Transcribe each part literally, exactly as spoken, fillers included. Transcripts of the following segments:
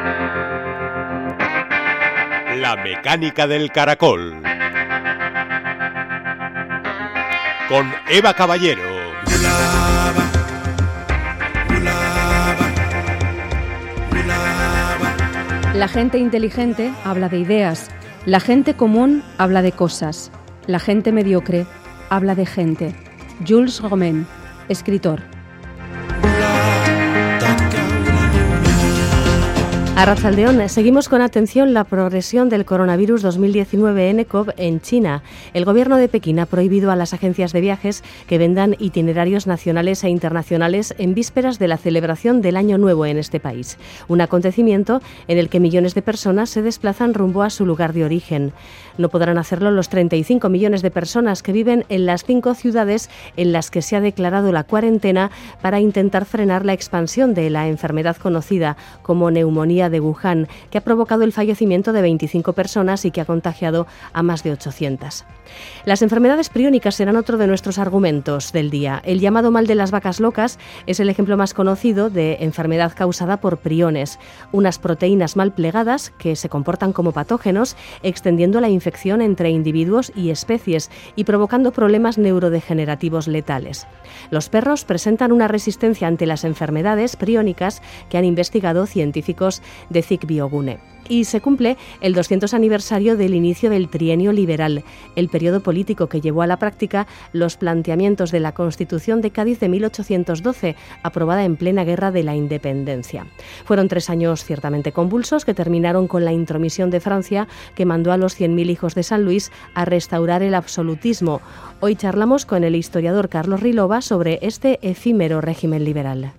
La mecánica del caracol. Con Eva Caballero. La gente inteligente habla de ideas. La gente común habla de cosas. La gente mediocre habla de gente. Jules Romain, escritor. Arratsaldeón, seguimos con atención la progresión del coronavirus dos mil diecinueve N C O V en China. El gobierno de Pekín ha prohibido a las agencias de viajes que vendan itinerarios nacionales e internacionales en vísperas de la celebración del Año Nuevo en este país. Un acontecimiento en el que millones de personas se desplazan rumbo a su lugar de origen. No podrán hacerlo los treinta y cinco millones de personas que viven en las cinco ciudades en las que se ha declarado la cuarentena para intentar frenar la expansión de la enfermedad conocida como neumonía de Wuhan, que ha provocado el fallecimiento de veinticinco personas y que ha contagiado a más de ochocientas. Las enfermedades priónicas serán otro de nuestros argumentos del día. El llamado mal de las vacas locas es el ejemplo más conocido de enfermedad causada por priones, unas proteínas mal plegadas que se comportan como patógenos, extendiendo la infección entre individuos y especies y provocando problemas neurodegenerativos letales. Los perros presentan una resistencia ante las enfermedades priónicas que han investigado científicos de C I C Biogune. Y se cumple el doscientos aniversario del inicio del trienio liberal, el periodo político que llevó a la práctica los planteamientos de la Constitución de Cádiz de mil ochocientos doce, aprobada en plena Guerra de la Independencia. Fueron tres años ciertamente convulsos que terminaron con la intromisión de Francia, que mandó a los cien mil hijos de San Luis a restaurar el absolutismo. Hoy charlamos con el historiador Carlos Rilova sobre este efímero régimen liberal.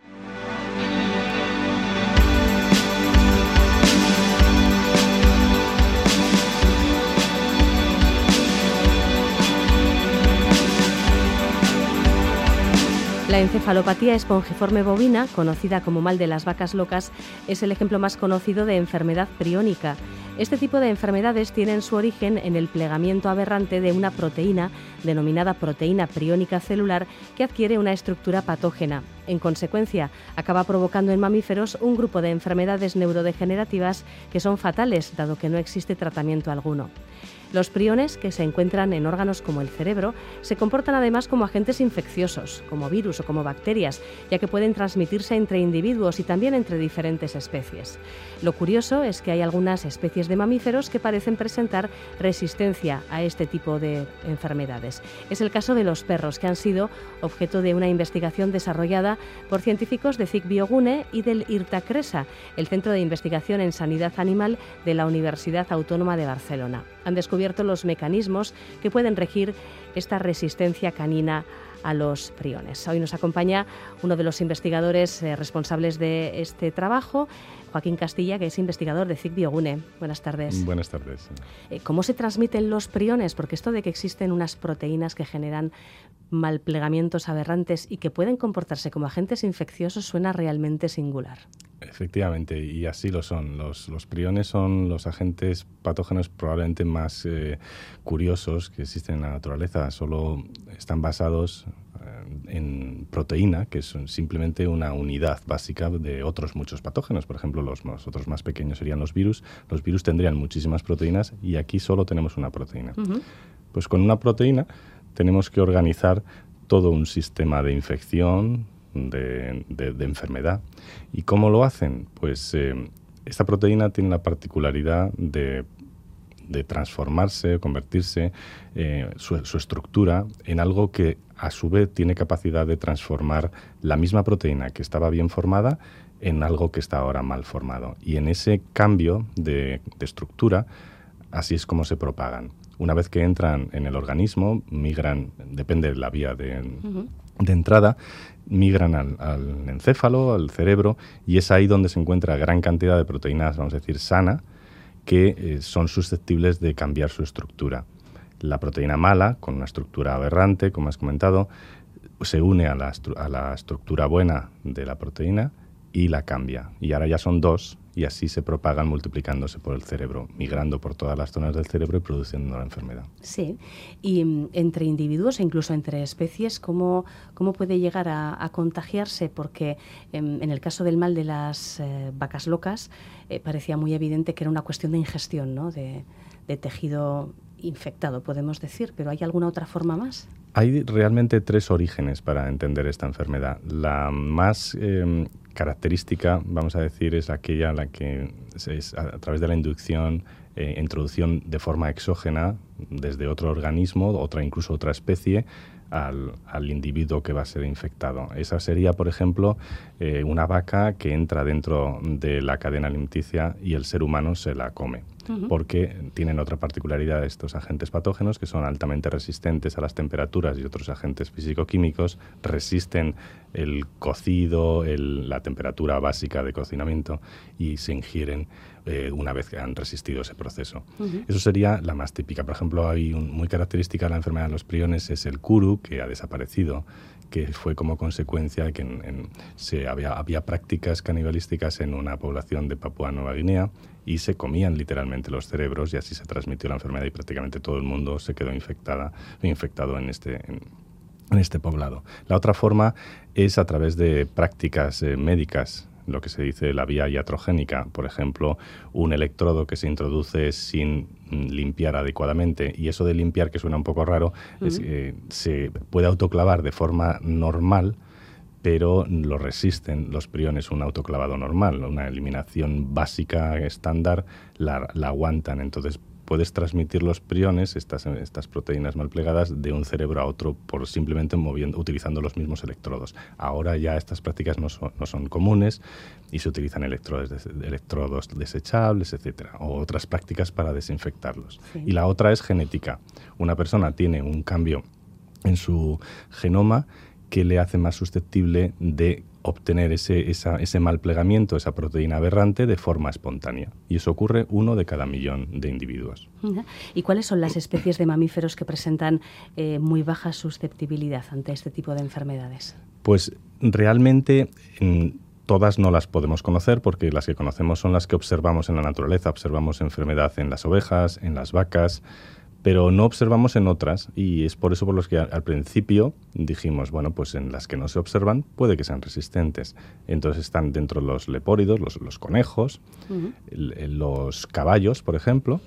La encefalopatía espongiforme bovina, conocida como mal de las vacas locas, es el ejemplo más conocido de enfermedad priónica. Este tipo de enfermedades tienen su origen en el plegamiento aberrante de una proteína, denominada proteína priónica celular, que adquiere una estructura patógena. En consecuencia, acaba provocando en mamíferos un grupo de enfermedades neurodegenerativas que son fatales, dado que no existe tratamiento alguno. Los priones, que se encuentran en órganos como el cerebro, se comportan además como agentes infecciosos, como virus o como bacterias, ya que pueden transmitirse entre individuos y también entre diferentes especies. Lo curioso es que hay algunas especies de mamíferos que parecen presentar resistencia a este tipo de enfermedades. Es el caso de los perros, que han sido objeto de una investigación desarrollada por científicos de C I C Biogune y del IRTA-CRESA, el Centro de Investigación en Sanidad Animal de la Universidad Autónoma de Barcelona. Han descubierto los mecanismos que pueden regir esta resistencia canina a los priones. Hoy nos acompaña uno de los investigadores eh, responsables de este trabajo, Joaquín Castilla, que es investigador de C I C Biogune. Buenas tardes. Buenas tardes. Eh, ¿Cómo se transmiten los priones? Porque esto de que existen unas proteínas que generan malplegamientos aberrantes y que pueden comportarse como agentes infecciosos suena realmente singular. Efectivamente, y así lo son. Los, los priones son los agentes patógenos probablemente más eh, curiosos que existen en la naturaleza. Solo están basados eh, en proteína, que es simplemente una unidad básica de otros muchos patógenos. Por ejemplo, los, los otros más pequeños serían los virus. Los virus tendrían muchísimas proteínas y aquí solo tenemos una proteína. Uh-huh. Pues con una proteína tenemos que organizar todo un sistema de infección, De, de, de enfermedad. ¿Y cómo lo hacen? Pues eh, esta proteína tiene la particularidad de, de transformarse, convertirse eh, su, su estructura en algo que a su vez tiene capacidad de transformar la misma proteína que estaba bien formada en algo que está ahora mal formado. Y en ese cambio de, de estructura, así es como se propagan. Una vez que entran en el organismo, migran, depende de la vía de, uh-huh. de entrada, migran al, al encéfalo, al cerebro, y es ahí donde se encuentra gran cantidad de proteínas, vamos a decir, sana, que eh, son susceptibles de cambiar su estructura. La proteína mala, con una estructura aberrante, como has comentado, se une a la, estru- a la estructura buena de la proteína y la cambia. Y ahora ya son dos y así se propagan multiplicándose por el cerebro, migrando por todas las zonas del cerebro y produciendo la enfermedad. Sí, y um, entre individuos e incluso entre especies, ¿cómo, cómo puede llegar a, a contagiarse? Porque um, en el caso del mal de las eh, vacas locas eh, parecía muy evidente que era una cuestión de ingestión, ¿no? de, de tejido infectado, podemos decir, pero ¿hay alguna otra forma más? Hay realmente tres orígenes para entender esta enfermedad. La más eh, característica, vamos a decir, es aquella en la que es a, a través de la inducción, eh, introducción de forma exógena desde otro organismo, otra incluso otra especie, al, al individuo que va a ser infectado. Esa sería, por ejemplo, eh, una vaca que entra dentro de la cadena alimenticia y el ser humano se la come. Uh-huh. Porque tienen otra particularidad estos agentes patógenos, que son altamente resistentes a las temperaturas y otros agentes físico-químicos, resisten el cocido, el, la temperatura básica de cocinamiento y se ingieren eh, una vez que han resistido ese proceso. Uh-huh. Eso sería la más típica. Por ejemplo, hay un, muy característica de la enfermedad de los priones, es el kuru, que ha desaparecido, que fue como consecuencia de que en, en, se había, había prácticas canibalísticas en una población de Papúa Nueva Guinea y se comían literalmente los cerebros y así se transmitió la enfermedad y prácticamente todo el mundo se quedó infectada, infectado en este, en, en este poblado. La otra forma es a través de prácticas eh, médicas, lo que se dice la vía iatrogénica, por ejemplo, un electrodo que se introduce sin limpiar adecuadamente, y eso de limpiar, que suena un poco raro, uh-huh. es que se puede autoclavar de forma normal, pero lo resisten los priones un autoclavado normal, una eliminación básica estándar la, la aguantan. Entonces puedes transmitir los priones, estas, estas proteínas mal plegadas, de un cerebro a otro por simplemente moviendo, utilizando los mismos electrodos. Ahora ya estas prácticas no son, no son comunes y se utilizan electrodos, des, electrodos desechables, etcétera, o otras prácticas para desinfectarlos. Sí. Y la otra es genética. Una persona tiene un cambio en su genoma que le hace más susceptible de obtener ese, esa, ese mal plegamiento, esa proteína aberrante, de forma espontánea. Y eso ocurre uno de cada millón de individuos. ¿Y cuáles son las especies de mamíferos que presentan eh, muy baja susceptibilidad ante este tipo de enfermedades? Pues realmente en, todas no las podemos conocer, porque las que conocemos son las que observamos en la naturaleza. Observamos enfermedad en las ovejas, en las vacas, pero no observamos en otras, y es por eso por los que al principio dijimos, bueno, pues en las que no se observan puede que sean resistentes. Entonces están dentro los lepóridos, los, los conejos, uh-huh. el, los caballos, por ejemplo,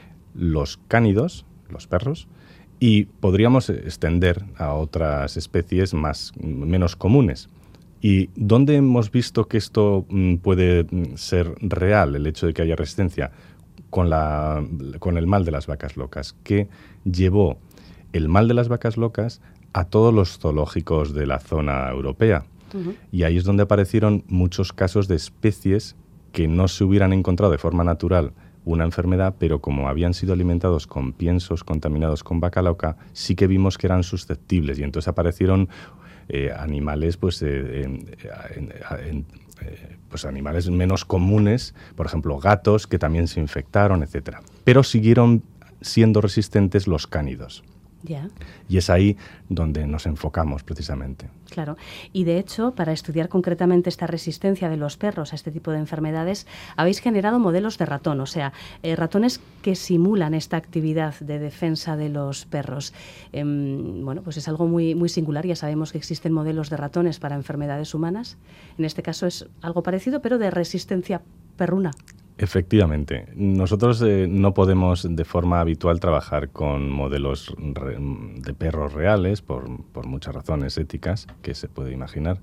los cánidos, los perros, y podríamos extender a otras especies más, menos comunes. ¿Y dónde hemos visto que esto puede ser real, el hecho de que haya resistencia? Con, la, con el mal de las vacas locas, que llevó el mal de las vacas locas a todos los zoológicos de la zona europea. Uh-huh. Y ahí es donde aparecieron muchos casos de especies que no se hubieran encontrado de forma natural una enfermedad, pero como habían sido alimentados con piensos contaminados con vaca loca, sí que vimos que eran susceptibles. Y entonces aparecieron eh, animales, pues, eh, en, en, en, Eh, pues animales menos comunes, por ejemplo gatos que también se infectaron, etcétera. Pero siguieron siendo resistentes los cánidos. Yeah. Y es ahí donde nos enfocamos precisamente. Claro. Y de hecho, para estudiar concretamente esta resistencia de los perros a este tipo de enfermedades, habéis generado modelos de ratón, o sea, eh, ratones que simulan esta actividad de defensa de los perros. Eh, bueno, pues es algo muy, muy singular. Ya sabemos que existen modelos de ratones para enfermedades humanas. En este caso es algo parecido, pero de resistencia perruna. Efectivamente. Nosotros eh, no podemos de forma habitual trabajar con modelos re, de perros reales por, por muchas razones éticas que se puede imaginar.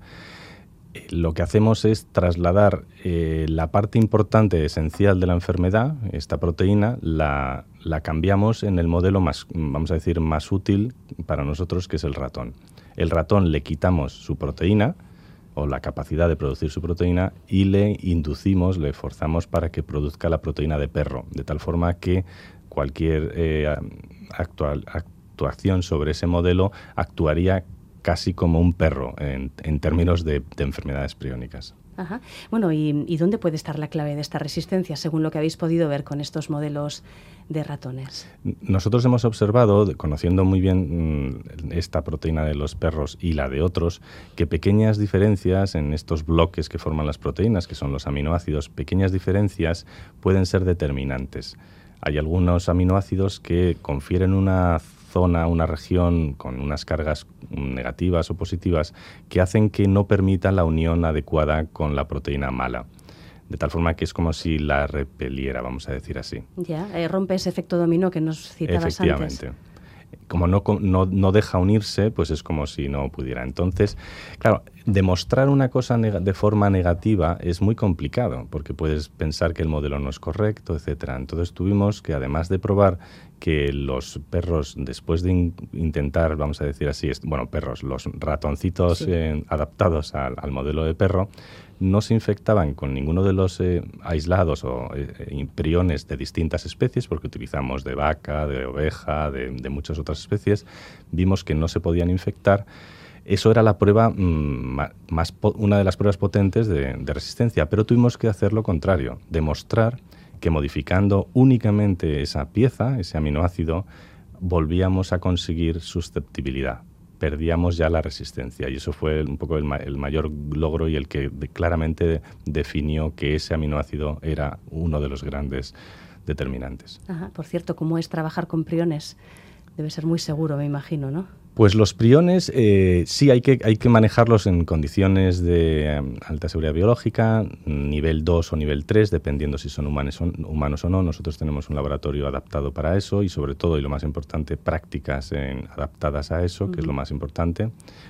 Eh, lo que hacemos es trasladar eh, la parte importante, esencial de la enfermedad, esta proteína, la, la cambiamos en el modelo más, vamos a decir, más útil para nosotros, que es el ratón. El ratón le quitamos su proteína, o la capacidad de producir su proteína, y le inducimos, le forzamos para que produzca la proteína de perro, de tal forma que cualquier eh, actual, actuación sobre ese modelo actuaría casi como un perro en, en términos de, de enfermedades priónicas. Ajá. Bueno, ¿y, ¿y dónde puede estar la clave de esta resistencia, según lo que habéis podido ver con estos modelos de ratones? Nosotros hemos observado, conociendo muy bien esta proteína de los perros y la de otros, que pequeñas diferencias en estos bloques que forman las proteínas, que son los aminoácidos, pequeñas diferencias pueden ser determinantes. Hay algunos aminoácidos que confieren una zona, una región con unas cargas negativas o positivas que hacen que no permitan la unión adecuada con la proteína mala. De tal forma que es como si la repeliera, vamos a decir así. Ya, eh, rompe ese efecto dominó que nos citabas Efectivamente. antes. Como no, no, no deja unirse, pues es como si no pudiera. Entonces, claro, demostrar una cosa de forma negativa es muy complicado, porque puedes pensar que el modelo no es correcto, etcétera. Entonces tuvimos que, además de probar que los perros, después de in intentar, vamos a decir así, bueno, perros, los ratoncitos sí. eh, adaptados al, al modelo de perro, no se infectaban con ninguno de los eh, aislados o eh, priones de distintas especies, porque utilizamos de vaca, de oveja, de, de muchas otras especies, vimos que no se podían infectar. Eso era la prueba, mmm, más una de las pruebas potentes de, de resistencia, pero tuvimos que hacer lo contrario, demostrar que modificando únicamente esa pieza, ese aminoácido, volvíamos a conseguir susceptibilidad. Perdíamos ya la resistencia y eso fue un poco el, ma el mayor logro y el que de, claramente definió que ese aminoácido era uno de los grandes determinantes. Ajá. Por cierto, ¿cómo es trabajar con priones? Debe ser muy seguro, me imagino, ¿no? Pues los priones eh, sí hay que, hay que manejarlos en condiciones de um, alta seguridad biológica, nivel dos o nivel tres, dependiendo si son humanos, son humanos o no. Nosotros tenemos un laboratorio adaptado para eso y sobre todo, y lo más importante, prácticas en, adaptadas a eso, uh-huh. que es lo más importante.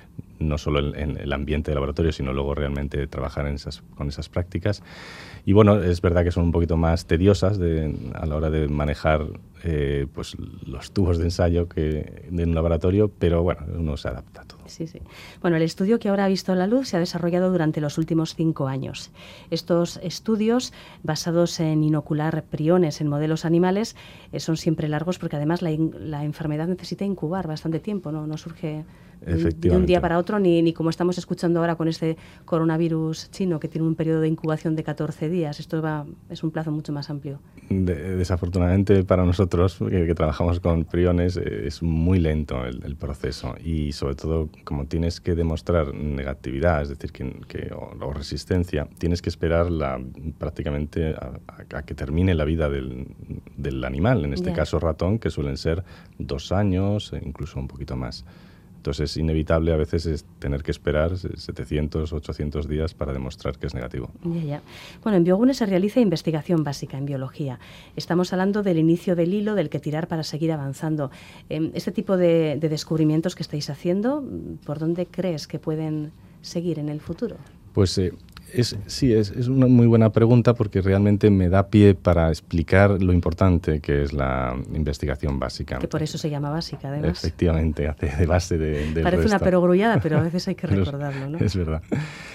No solo en, en el ambiente del laboratorio, sino luego realmente trabajar en esas, con esas prácticas. Y bueno, es verdad que son un poquito más tediosas de, a la hora de manejar eh, pues los tubos de ensayo que de un laboratorio, pero bueno, uno se adapta a todo. Sí, sí. Bueno, el estudio que ahora ha visto la luz se ha desarrollado durante los últimos cinco años. Estos estudios, basados en inocular priones en modelos animales, eh, son siempre largos porque además la, la enfermedad necesita incubar bastante tiempo, ¿no? No surge de un día para otro, ni, ni como estamos escuchando ahora con este coronavirus chino, que tiene un periodo de incubación de catorce días. Esto va, es un plazo mucho más amplio. De, desafortunadamente para nosotros, que, que trabajamos con priones, eh, es muy lento el, el proceso y sobre todo como tienes que demostrar negatividad, es decir, que, que o, o resistencia, tienes que esperar la, prácticamente a, a, a que termine la vida del, del animal, en este yeah. caso ratón, que suelen ser dos años, e incluso un poquito más. Entonces es inevitable a veces es tener que esperar setecientos, ochocientos días para demostrar que es negativo. Ya, ya. Bueno, en Biogune se realiza investigación básica en biología. Estamos hablando del inicio del hilo del que tirar para seguir avanzando. Este tipo de, de descubrimientos que estáis haciendo, ¿por dónde crees que pueden seguir en el futuro? Pues eh, es, sí, es, es una muy buena pregunta porque realmente me da pie para explicar lo importante que es la investigación básica. Que por eso se llama básica, además. Efectivamente, hace de base de, del Parece resto. Una perogrullada, pero a veces hay que recordarlo, ¿no? Es verdad.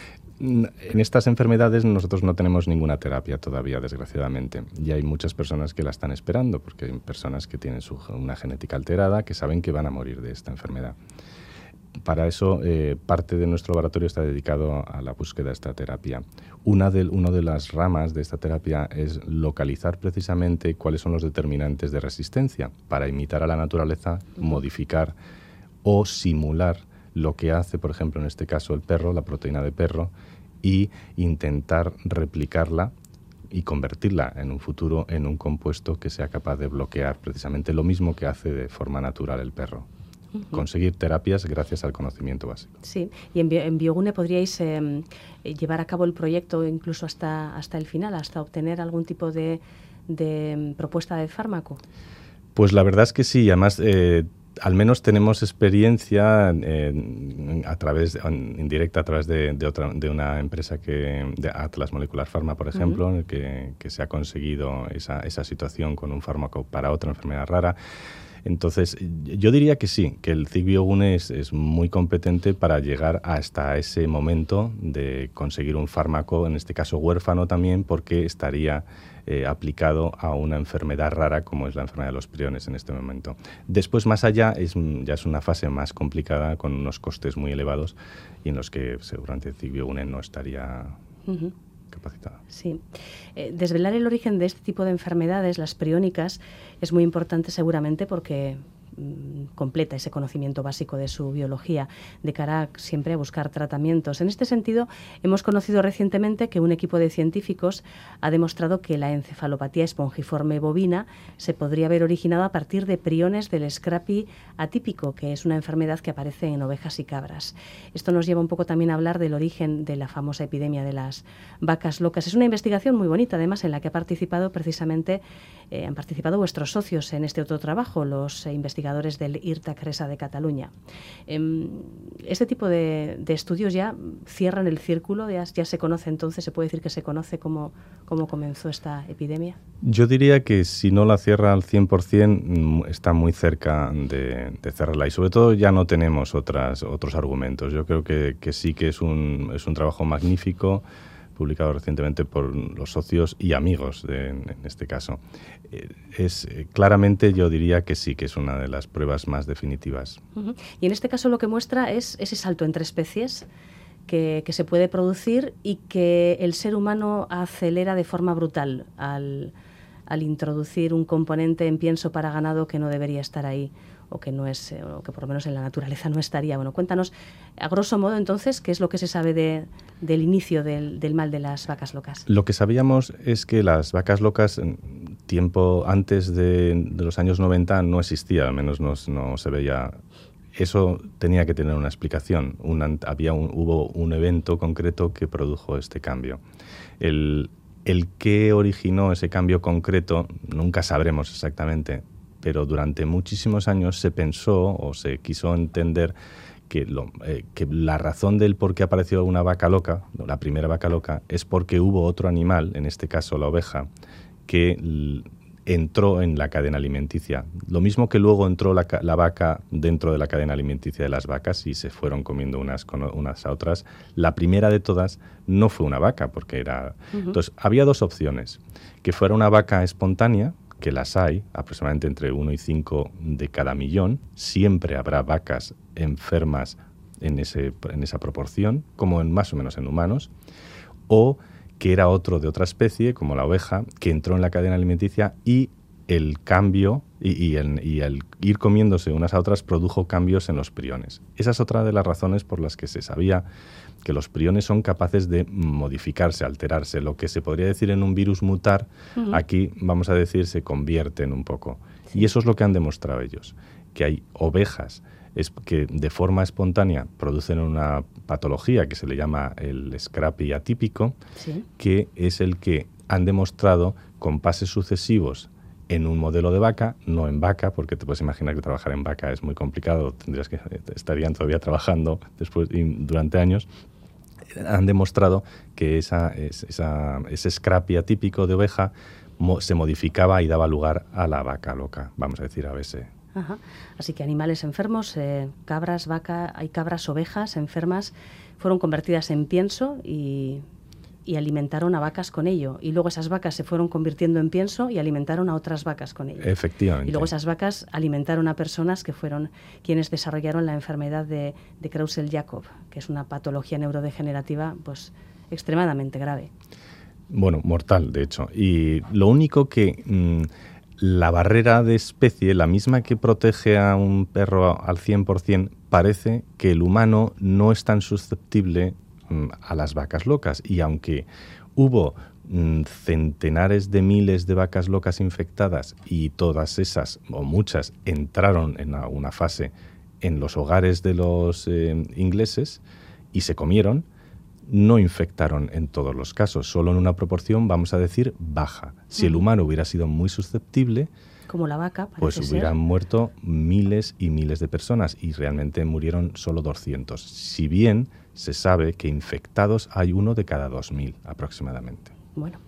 En estas enfermedades nosotros no tenemos ninguna terapia todavía, desgraciadamente. Y hay muchas personas que la están esperando, porque hay personas que tienen su, una genética alterada que saben que van a morir de esta enfermedad. Para eso, eh, parte de nuestro laboratorio está dedicado a la búsqueda de esta terapia. Una de, una de las ramas de esta terapia es localizar precisamente cuáles son los determinantes de resistencia para imitar a la naturaleza, modificar o simular lo que hace, por ejemplo, en este caso el perro, la proteína de perro, y intentar replicarla y convertirla en un futuro en un compuesto que sea capaz de bloquear precisamente lo mismo que hace de forma natural el perro. Uh-huh. Conseguir terapias gracias al conocimiento básico. Sí, y en, Bio, en Biogune podríais eh, llevar a cabo el proyecto incluso hasta, hasta el final, hasta obtener algún tipo de, de propuesta de fármaco. Pues la verdad es que sí, además eh, al menos tenemos experiencia eh, a través, indirecta a través de, de, otra, de una empresa que, de Atlas Molecular Pharma, por ejemplo, uh-huh. que, que se ha conseguido esa, esa situación con un fármaco para otra enfermedad rara. Entonces, yo diría que sí, que el C I C Biogune es, es muy competente para llegar hasta ese momento de conseguir un fármaco, en este caso huérfano también, porque estaría eh, aplicado a una enfermedad rara como es la enfermedad de los priones en este momento. Después, más allá, es, ya es una fase más complicada con unos costes muy elevados y en los que seguramente el C I C Biogune no estaría Uh-huh. capacitada. Sí. Eh, desvelar el origen de este tipo de enfermedades, las priónicas, es muy importante seguramente porque completa ese conocimiento básico de su biología de cara a, siempre a buscar tratamientos. En este sentido, hemos conocido recientemente que un equipo de científicos ha demostrado que la encefalopatía espongiforme bovina se podría haber originado a partir de priones del Scrapie atípico, que es una enfermedad que aparece en ovejas y cabras. Esto nos lleva un poco también a hablar del origen de la famosa epidemia de las vacas locas. Es una investigación muy bonita, además, en la que ha participado precisamente, eh, han participado vuestros socios en este otro trabajo, los eh, investigadores del IRTA Cresa de Cataluña. Este tipo de, de estudios ya cierran el círculo, ya, ya se conoce entonces, se puede decir que se conoce cómo, cómo comenzó esta epidemia. Yo diría que si no la cierra al cien por ciento, está muy cerca de, de cerrarla, y sobre todo ya no tenemos otras, otros argumentos. Yo creo que, que sí que es un, es un trabajo magnífico, publicado recientemente por los socios y amigos de, en este caso. Es claramente, yo diría que sí, que es una de las pruebas más definitivas. Uh-huh. Y en este caso lo que muestra es ese salto entre especies que, que se puede producir y que el ser humano acelera de forma brutal al, al introducir un componente en pienso para ganado que no debería estar ahí, o que no es, o que por lo menos en la naturaleza no estaría. Bueno, cuéntanos, a grosso modo, entonces, ¿qué es lo que se sabe de, del inicio del, del mal de las vacas locas? Lo que sabíamos es que las vacas locas, tiempo antes de, de los años noventa, no existía, al menos no, no se veía. Eso tenía que tener una explicación. Una, había un, hubo un evento concreto que produjo este cambio. El, el qué originó ese cambio concreto nunca sabremos exactamente, pero durante muchísimos años se pensó o se quiso entender que, lo, eh, que la razón del por qué apareció una vaca loca, la primera vaca loca, es porque hubo otro animal, en este caso la oveja, que l- entró en la cadena alimenticia. Lo mismo que luego entró la, la vaca dentro de la cadena alimenticia de las vacas y se fueron comiendo unas con unas a otras. La primera de todas no fue una vaca, porque era... Uh-huh. Entonces, había dos opciones. Que fuera una vaca espontánea, que las hay, aproximadamente entre uno y cinco de cada millón. Siempre habrá vacas enfermas en, ese, en esa proporción, como en, más o menos en humanos, o que era otro de otra especie, como la oveja, que entró en la cadena alimenticia y el cambio y, y, el, y el ir comiéndose unas a otras produjo cambios en los priones. Esa es otra de las razones por las que se sabía que los priones son capaces de modificarse, alterarse. Lo que se podría decir en un virus mutar, uh-huh. aquí vamos a decir se convierten un poco. Sí. Y eso es lo que han demostrado ellos, que hay ovejas es que de forma espontánea producen una patología que se le llama el Scrapie atípico, sí. que es el que han demostrado con pases sucesivos en un modelo de vaca, no en vaca, porque te puedes imaginar que trabajar en vaca es muy complicado, tendrías que estarían todavía trabajando después durante años. Han demostrado que esa, esa, ese Scrapie atípico de oveja mo, se modificaba y daba lugar a la vaca loca, vamos a decir a B S. Ajá. Así que animales enfermos, eh, cabras, vaca, hay cabras, ovejas enfermas, fueron convertidas en pienso y... y alimentaron a vacas con ello. Y luego esas vacas se fueron convirtiendo en pienso y alimentaron a otras vacas con ello. Efectivamente. Y luego esas vacas alimentaron a personas que fueron quienes desarrollaron la enfermedad de, de Creutzfeldt-Jakob, que es una patología neurodegenerativa pues extremadamente grave. Bueno, mortal, de hecho. Y lo único que... Mmm, la barrera de especie, la misma que protege a un perro al cien por ciento, parece que el humano no es tan susceptible a las vacas locas, y aunque hubo mm, centenares de miles de vacas locas infectadas y todas esas, o muchas, entraron en una, una fase en los hogares de los eh, ingleses y se comieron, no infectaron en todos los casos, solo en una proporción, vamos a decir, baja. Si el humano hubiera sido muy susceptible, como la vaca, pues hubieran ser. muerto miles y miles de personas, y realmente murieron solo doscientos. Si bien se sabe que infectados hay uno de cada dos mil aproximadamente. Bueno,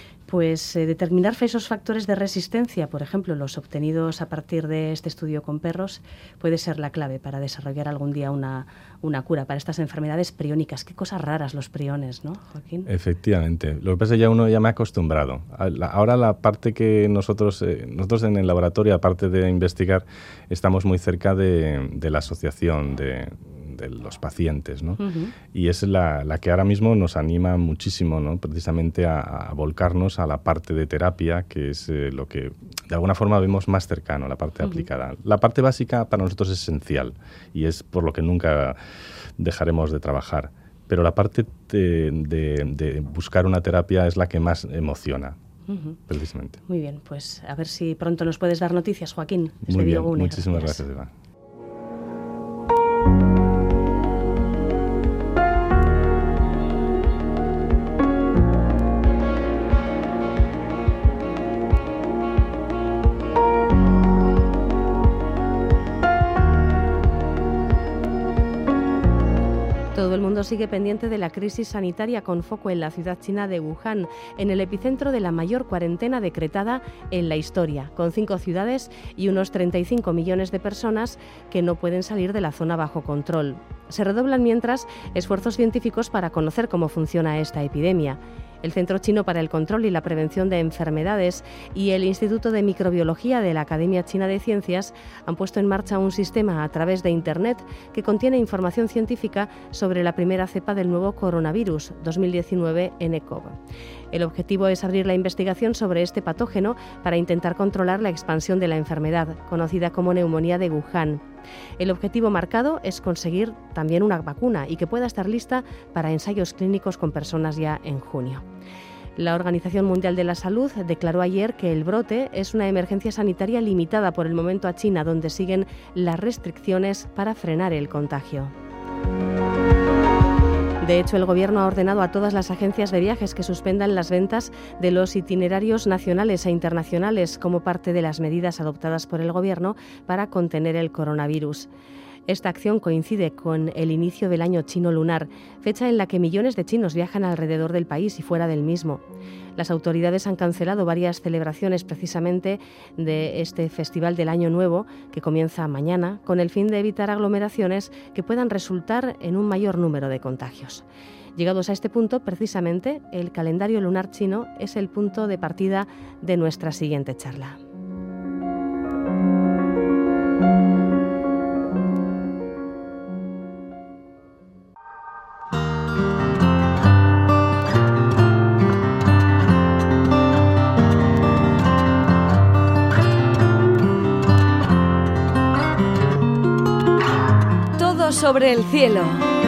pues eh, determinar esos factores de resistencia, por ejemplo, los obtenidos a partir de este estudio con perros, puede ser la clave para desarrollar algún día una, una cura para estas enfermedades priónicas. Qué cosas raras los priones, ¿no, Joaquín? Efectivamente. Lo que pasa es que ya uno ya me ha acostumbrado. Ahora la parte que nosotros, eh, nosotros en el laboratorio, aparte de investigar, estamos muy cerca de, de la asociación de... de los pacientes, ¿no? Uh-huh. Y es la, la que ahora mismo nos anima muchísimo, ¿no? Precisamente a, a volcarnos a la parte de terapia, que es eh, lo que de alguna forma vemos más cercano, la parte uh-huh. aplicada. La parte básica para nosotros es esencial y es por lo que nunca dejaremos de trabajar. Pero la parte de, de, de buscar una terapia es la que más emociona. Uh-huh. Precisamente. Muy bien, pues a ver si pronto nos puedes dar noticias, Joaquín. Muy bien, muchísimas gracias, Eva. Todo el mundo sigue pendiente de la crisis sanitaria con foco en la ciudad china de Wuhan, en el epicentro de la mayor cuarentena decretada en la historia, con cinco ciudades y unos treinta y cinco millones de personas que no pueden salir de la zona bajo control. Se redoblan mientras esfuerzos científicos para conocer cómo funciona esta epidemia. El Centro Chino para el Control y la Prevención de Enfermedades y el Instituto de Microbiología de la Academia China de Ciencias han puesto en marcha un sistema a través de Internet que contiene información científica sobre la primera cepa del nuevo coronavirus dos mil diecinueve N C O V. El objetivo es abrir la investigación sobre este patógeno para intentar controlar la expansión de la enfermedad, conocida como neumonía de Wuhan. El objetivo marcado es conseguir también una vacuna y que pueda estar lista para ensayos clínicos con personas ya en junio. La Organización Mundial de la Salud declaró ayer que el brote es una emergencia sanitaria limitada por el momento a China, donde siguen las restricciones para frenar el contagio. De hecho, el Gobierno ha ordenado a todas las agencias de viajes que suspendan las ventas de los itinerarios nacionales e internacionales como parte de las medidas adoptadas por el Gobierno para contener el coronavirus. Esta acción coincide con el inicio del año chino lunar, fecha en la que millones de chinos viajan alrededor del país y fuera del mismo. Las autoridades han cancelado varias celebraciones precisamente de este Festival del Año Nuevo, que comienza mañana, con el fin de evitar aglomeraciones que puedan resultar en un mayor número de contagios. Llegados a este punto, precisamente, el calendario lunar chino es el punto de partida de nuestra siguiente charla. Sobre el cielo.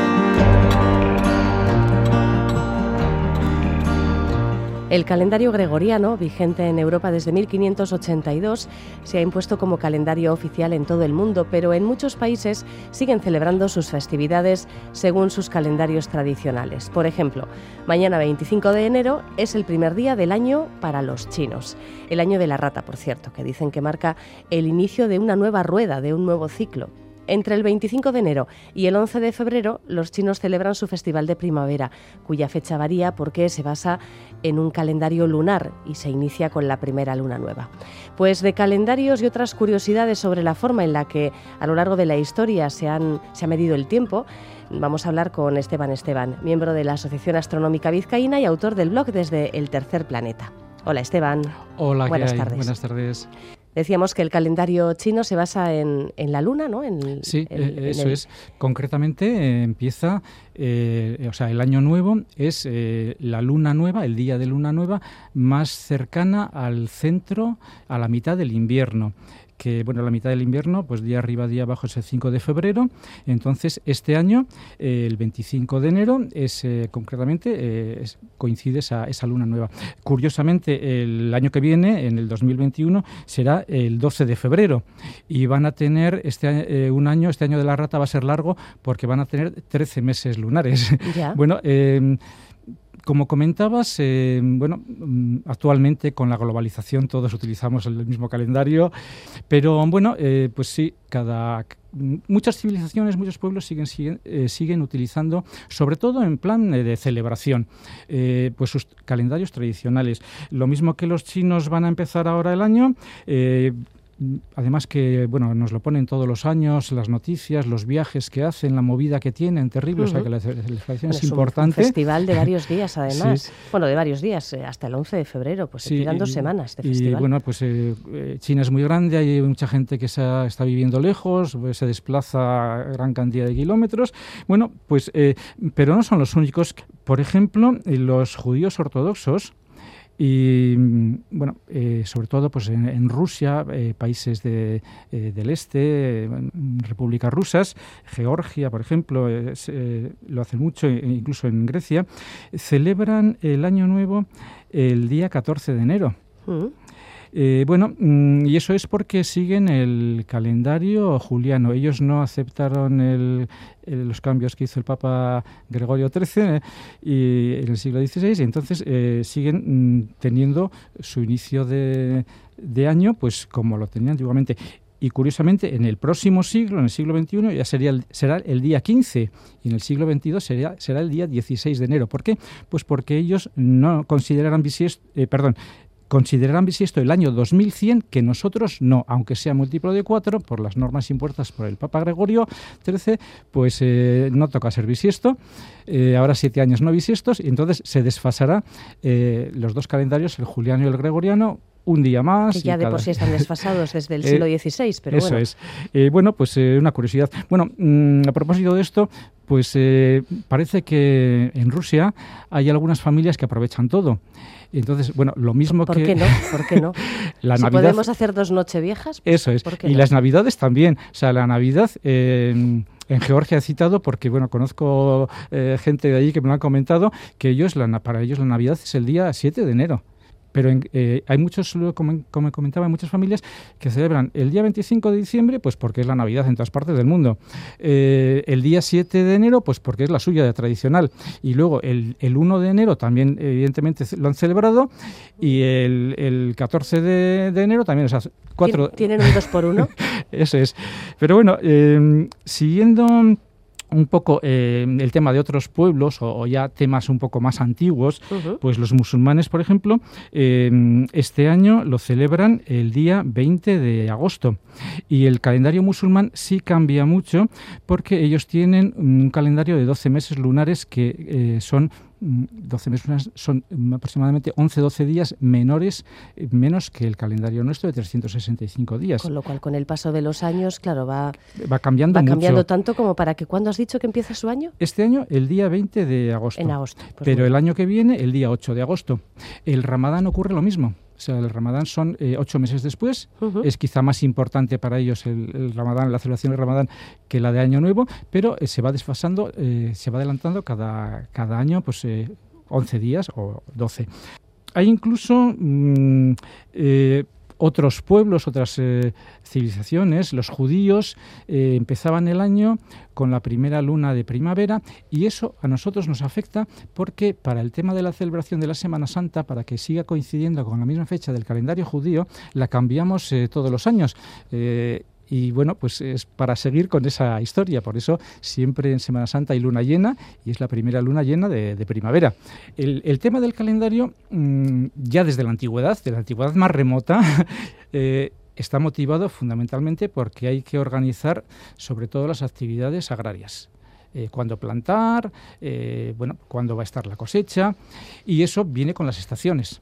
El calendario gregoriano, vigente en Europa desde mil quinientos ochenta y dos, se ha impuesto como calendario oficial en todo el mundo, pero en muchos países siguen celebrando sus festividades según sus calendarios tradicionales. Por ejemplo, mañana veinticinco de enero es el primer día del año para los chinos. El año de la rata, por cierto, que dicen que marca el inicio de una nueva rueda, de un nuevo ciclo. Entre el veinticinco de enero y el once de febrero, los chinos celebran su festival de primavera, cuya fecha varía porque se basa en un calendario lunar y se inicia con la primera luna nueva. Pues de calendarios y otras curiosidades sobre la forma en la que a lo largo de la historia se, han, se ha medido el tiempo, vamos a hablar con Esteban Esteban, miembro de la Asociación Astronómica Vizcaína y autor del blog Desde el Tercer Planeta. Hola, Esteban. Hola, buenas ¿qué hay? tardes. Buenas tardes. Decíamos que el calendario chino se basa en, en la luna, ¿no? En, sí, en, eh, eso en el... es. Concretamente eh, empieza, eh, o sea, el año nuevo es eh, la luna nueva, el día de luna nueva, más cercana al centro, a la mitad del invierno. Que, bueno, la mitad del invierno, pues día arriba, día abajo es el cinco de febrero. Entonces, este año, eh, el veinticinco de enero, es eh, concretamente, eh, es, coincide esa, esa luna nueva. Curiosamente, el año que viene, en el dos mil veintiuno, será el doce de febrero. Y van a tener, este eh, un año, este año de la rata va a ser largo, porque van a tener trece meses lunares. ¿Ya? Bueno, eh, como comentabas, eh, bueno, actualmente con la globalización todos utilizamos el mismo calendario, pero bueno, eh, pues sí, cada muchas civilizaciones, muchos pueblos siguen siguen, eh, siguen utilizando, sobre todo en plan eh, de celebración, eh, pues sus calendarios tradicionales. Lo mismo que los chinos van a empezar ahora el año. Eh, además que bueno, nos lo ponen todos los años, las noticias, los viajes que hacen, la movida que tienen, terrible, uh-huh. o sea que la celebración es, es importante. Un festival de varios días, además. Sí. Bueno, de varios días, hasta el once de febrero, pues sí, se tiran dos y, semanas de y, festival. Y bueno, pues eh, China es muy grande, hay mucha gente que se ha, está viviendo lejos, pues, se desplaza gran cantidad de kilómetros. Bueno, pues, eh, pero no son los únicos. Por ejemplo, los judíos ortodoxos, y bueno, eh, sobre todo pues en, en Rusia, eh, países de, eh, del este, eh, repúblicas rusas, Georgia, por ejemplo, eh, eh, lo hacen mucho, e incluso en Grecia, celebran el Año Nuevo el día catorce de enero. Uh-huh. Eh, bueno, y eso es porque siguen el calendario juliano. Ellos no aceptaron el, el, los cambios que hizo el Papa Gregorio trece eh, y, en el siglo dieciséis, y entonces eh, siguen mm, teniendo su inicio de, de año pues como lo tenían antiguamente. Y curiosamente, en el próximo siglo, en el siglo veintiuno, ya sería el, será el día quince, y en el siglo veintidós será, será el día dieciséis de enero. ¿Por qué? Pues porque ellos no consideran bisiesto, eh, perdón, considerarán bisiesto el año dos mil cien, que nosotros no, aunque sea múltiplo de cuatro, por las normas impuestas por el Papa Gregorio trece, pues eh, no toca ser bisiesto, eh, ahora siete años no bisiestos, y entonces se desfasará eh, los dos calendarios, el juliano y el gregoriano, un día más. Que ya de cada... por sí están desfasados desde el siglo dieciséis, pero eso bueno. Eso es. Eh, bueno, pues eh, una curiosidad. Bueno, mmm, a propósito de esto, pues eh, parece que en Rusia hay algunas familias que aprovechan todo. Entonces, bueno, lo mismo ¿Por que... ¿Por qué no? ¿Por qué no? la si Navidad... podemos hacer dos nocheviejas, pues, eso es. ¿por qué y no? Las Navidades también. O sea, la Navidad... Eh, en Georgia he citado porque, bueno, conozco eh, gente de allí que me lo han comentado, que ellos, la, para ellos la Navidad es el día siete de enero. Pero en, eh, hay muchos, como, como comentaba, muchas familias que celebran el día veinticinco de diciembre, pues porque es la Navidad en todas partes del mundo. Eh, el día siete de enero, pues porque es la suya de tradicional. Y luego el, el uno de enero también, evidentemente, lo han celebrado. Y el, el catorce de, de enero también. O sea, cuatro... ¿Tienen un dos por uno? Eso es. Pero bueno, eh, siguiendo... un poco eh, el tema de otros pueblos o, o ya temas un poco más antiguos, uh-huh. pues los musulmanes, por ejemplo, eh, este año lo celebran el día veinte de agosto, y el calendario musulmán sí cambia mucho porque ellos tienen un calendario de doce meses lunares que eh, son doce meses son aproximadamente once doce días menores menos que el calendario nuestro de trescientos sesenta y cinco días. Con lo cual, con el paso de los años, claro, va, va cambiando va mucho. cambiando tanto como para que... ¿Cuándo has dicho que empieza su año? Este año, el día veinte de agosto. En agosto. Pues Pero bueno. el año que viene, el día ocho de agosto. El Ramadán ocurre lo mismo. O sea, el Ramadán son eh, ocho meses después. Uh-huh. Es quizá más importante para ellos el, el Ramadán, la celebración del Ramadán, que la de Año Nuevo, pero eh, se va desfasando, eh, se va adelantando cada, cada año, pues eh, once días o doce. Hay incluso mmm, eh, otros pueblos, otras eh, civilizaciones, los judíos eh, empezaban el año con la primera luna de primavera, y eso a nosotros nos afecta porque para el tema de la celebración de la Semana Santa, para que siga coincidiendo con la misma fecha del calendario judío, la cambiamos eh, todos los años. Eh, Y bueno, pues es para seguir con esa historia. Por eso siempre en Semana Santa hay luna llena, y es la primera luna llena de, de primavera. El, el tema del calendario, mmm, ya desde la antigüedad, de la antigüedad más remota, eh, está motivado fundamentalmente porque hay que organizar sobre todo las actividades agrarias. Eh, cuándo plantar, eh, bueno, cuándo va a estar la cosecha, y eso viene con las estaciones.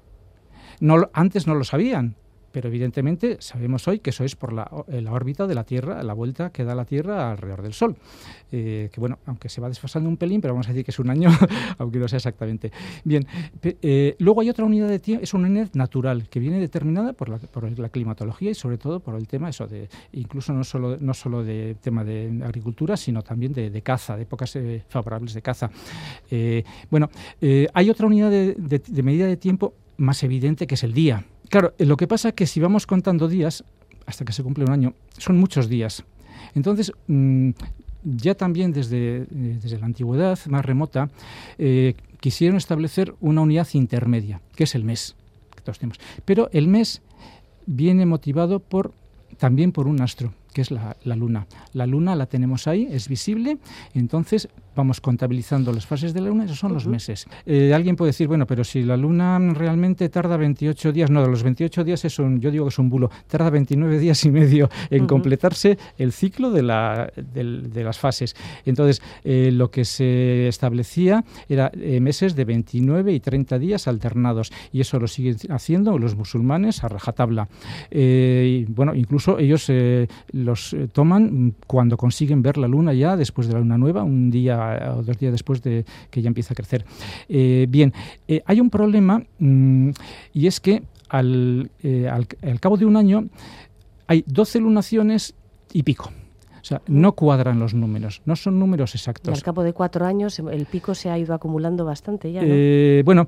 No, antes no lo sabían, pero evidentemente sabemos hoy que eso es por la, la órbita de la Tierra, la vuelta que da la Tierra alrededor del Sol. Eh, que bueno, aunque se va desfasando un pelín, pero vamos a decir que es un año, aunque no sea exactamente. Bien, eh, luego hay otra unidad de tiempo, es una unidad natural, que viene determinada por la, por la climatología y sobre todo por el tema eso de, incluso no solo, no solo de tema de agricultura, sino también de, de caza, de épocas eh, favorables de caza. Eh, bueno, eh, hay otra unidad de, de, de medida de tiempo más evidente, que es el día. Claro, lo que pasa es que si vamos contando días, hasta que se cumple un año, son muchos días. Entonces, mmm, ya también desde, eh, desde la antigüedad más remota, eh, quisieron establecer una unidad intermedia, que es el mes, que todos tenemos. Pero el mes viene motivado por, también por un astro, que es la, la luna. La luna la tenemos ahí, es visible, entonces vamos contabilizando las fases de la luna, esos son uh-huh. los meses. Eh, alguien puede decir, bueno, pero si la luna realmente tarda veintiocho días, no, de los veintiocho días es un, yo digo que es un bulo, tarda veintinueve días y medio en uh-huh. completarse el ciclo de, la, de, de las fases. Entonces, eh, lo que se establecía era eh, meses de veintinueve y treinta días alternados, y eso lo siguen haciendo los musulmanes a rajatabla. Eh, y, bueno, incluso ellos eh, los eh, toman cuando consiguen ver la luna ya después de la luna nueva, un día o dos días después de que ya empieza a crecer. Eh, bien, eh, hay un problema mmm, y es que al, eh, al, al cabo de un año hay doce lunaciones y pico. O sea, no cuadran los números, no son números exactos. Y al cabo de cuatro años el pico se ha ido acumulando bastante ya, ¿no? Eh, bueno,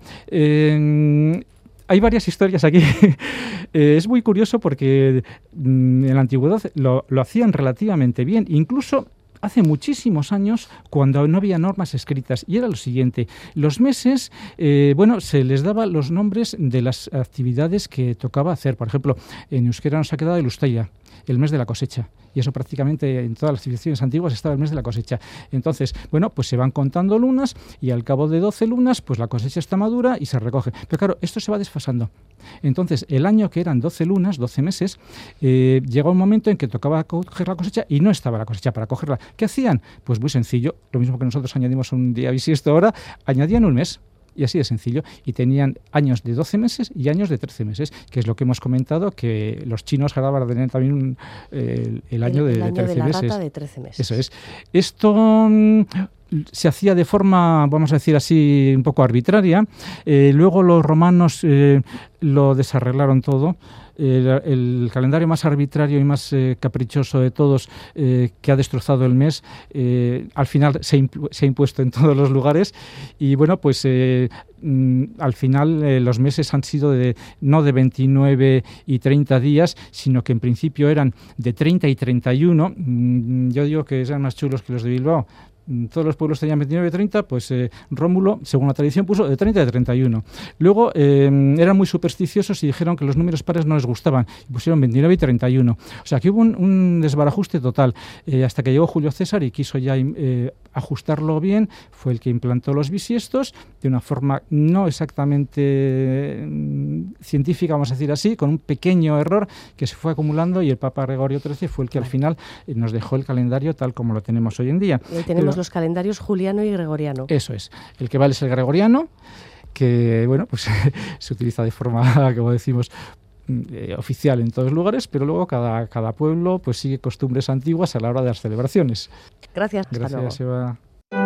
eh, hay varias historias aquí. eh, es muy curioso porque mm, en la antigüedad lo, lo hacían relativamente bien, incluso hace muchísimos años, cuando no había normas escritas, y era lo siguiente: los meses, eh, bueno, se les daba los nombres de las actividades que tocaba hacer. Por ejemplo, en euskera nos ha quedado el Ustaya, el mes de la cosecha, y eso prácticamente en todas las civilizaciones antiguas estaba el mes de la cosecha. Entonces, bueno, pues se van contando lunas, y al cabo de doce lunas, pues la cosecha está madura y se recoge. Pero claro, esto se va desfasando. Entonces, el año que eran doce lunas, doce meses, eh, llegó un momento en que tocaba coger la cosecha y no estaba la cosecha para cogerla. ¿Qué hacían? Pues muy sencillo, lo mismo que nosotros añadimos un día bisiesto ahora, añadían un mes. Y así de sencillo. Y tenían años de doce meses y años de trece meses, que es lo que hemos comentado, que los chinos ahora van a tener también un, eh, el año el, de, el año de trece de la meses. rata de trece meses. Eso es. Esto mmm, se hacía de forma, vamos a decir así, un poco arbitraria. Eh, luego los romanos eh, lo desarreglaron todo. El, el calendario más arbitrario y más eh, caprichoso de todos, eh, que ha destrozado el mes, eh, al final se, impu- se ha impuesto en todos los lugares, y bueno, pues eh, mm, al final eh, los meses han sido de, no de veintinueve y treinta días, sino que en principio eran de treinta y treinta y uno. Mm, yo digo que eran más chulos que los de Bilbao. Todos los pueblos tenían veintinueve y treinta, pues eh, Rómulo, según la tradición, puso de treinta y de treinta y uno. Luego eh, eran muy supersticiosos y dijeron que los números pares no les gustaban, y pusieron veintinueve y treinta y uno. O sea, que hubo un, un desbarajuste total, eh, hasta que llegó Julio César y quiso ya eh, ajustarlo bien. Fue el que implantó los bisiestos de una forma no exactamente eh, científica, vamos a decir así, con un pequeño error que se fue acumulando, y el Papa Gregorio trece fue el que al final eh, nos dejó el calendario tal como lo tenemos hoy en día. Y tenemos Pero, los calendarios juliano y gregoriano. Eso es. El que vale es el gregoriano, que bueno, pues se utiliza de forma, como decimos, eh, oficial en todos los lugares, pero luego cada, cada pueblo pues sigue costumbres antiguas a la hora de las celebraciones. Gracias. Gracias, Eva.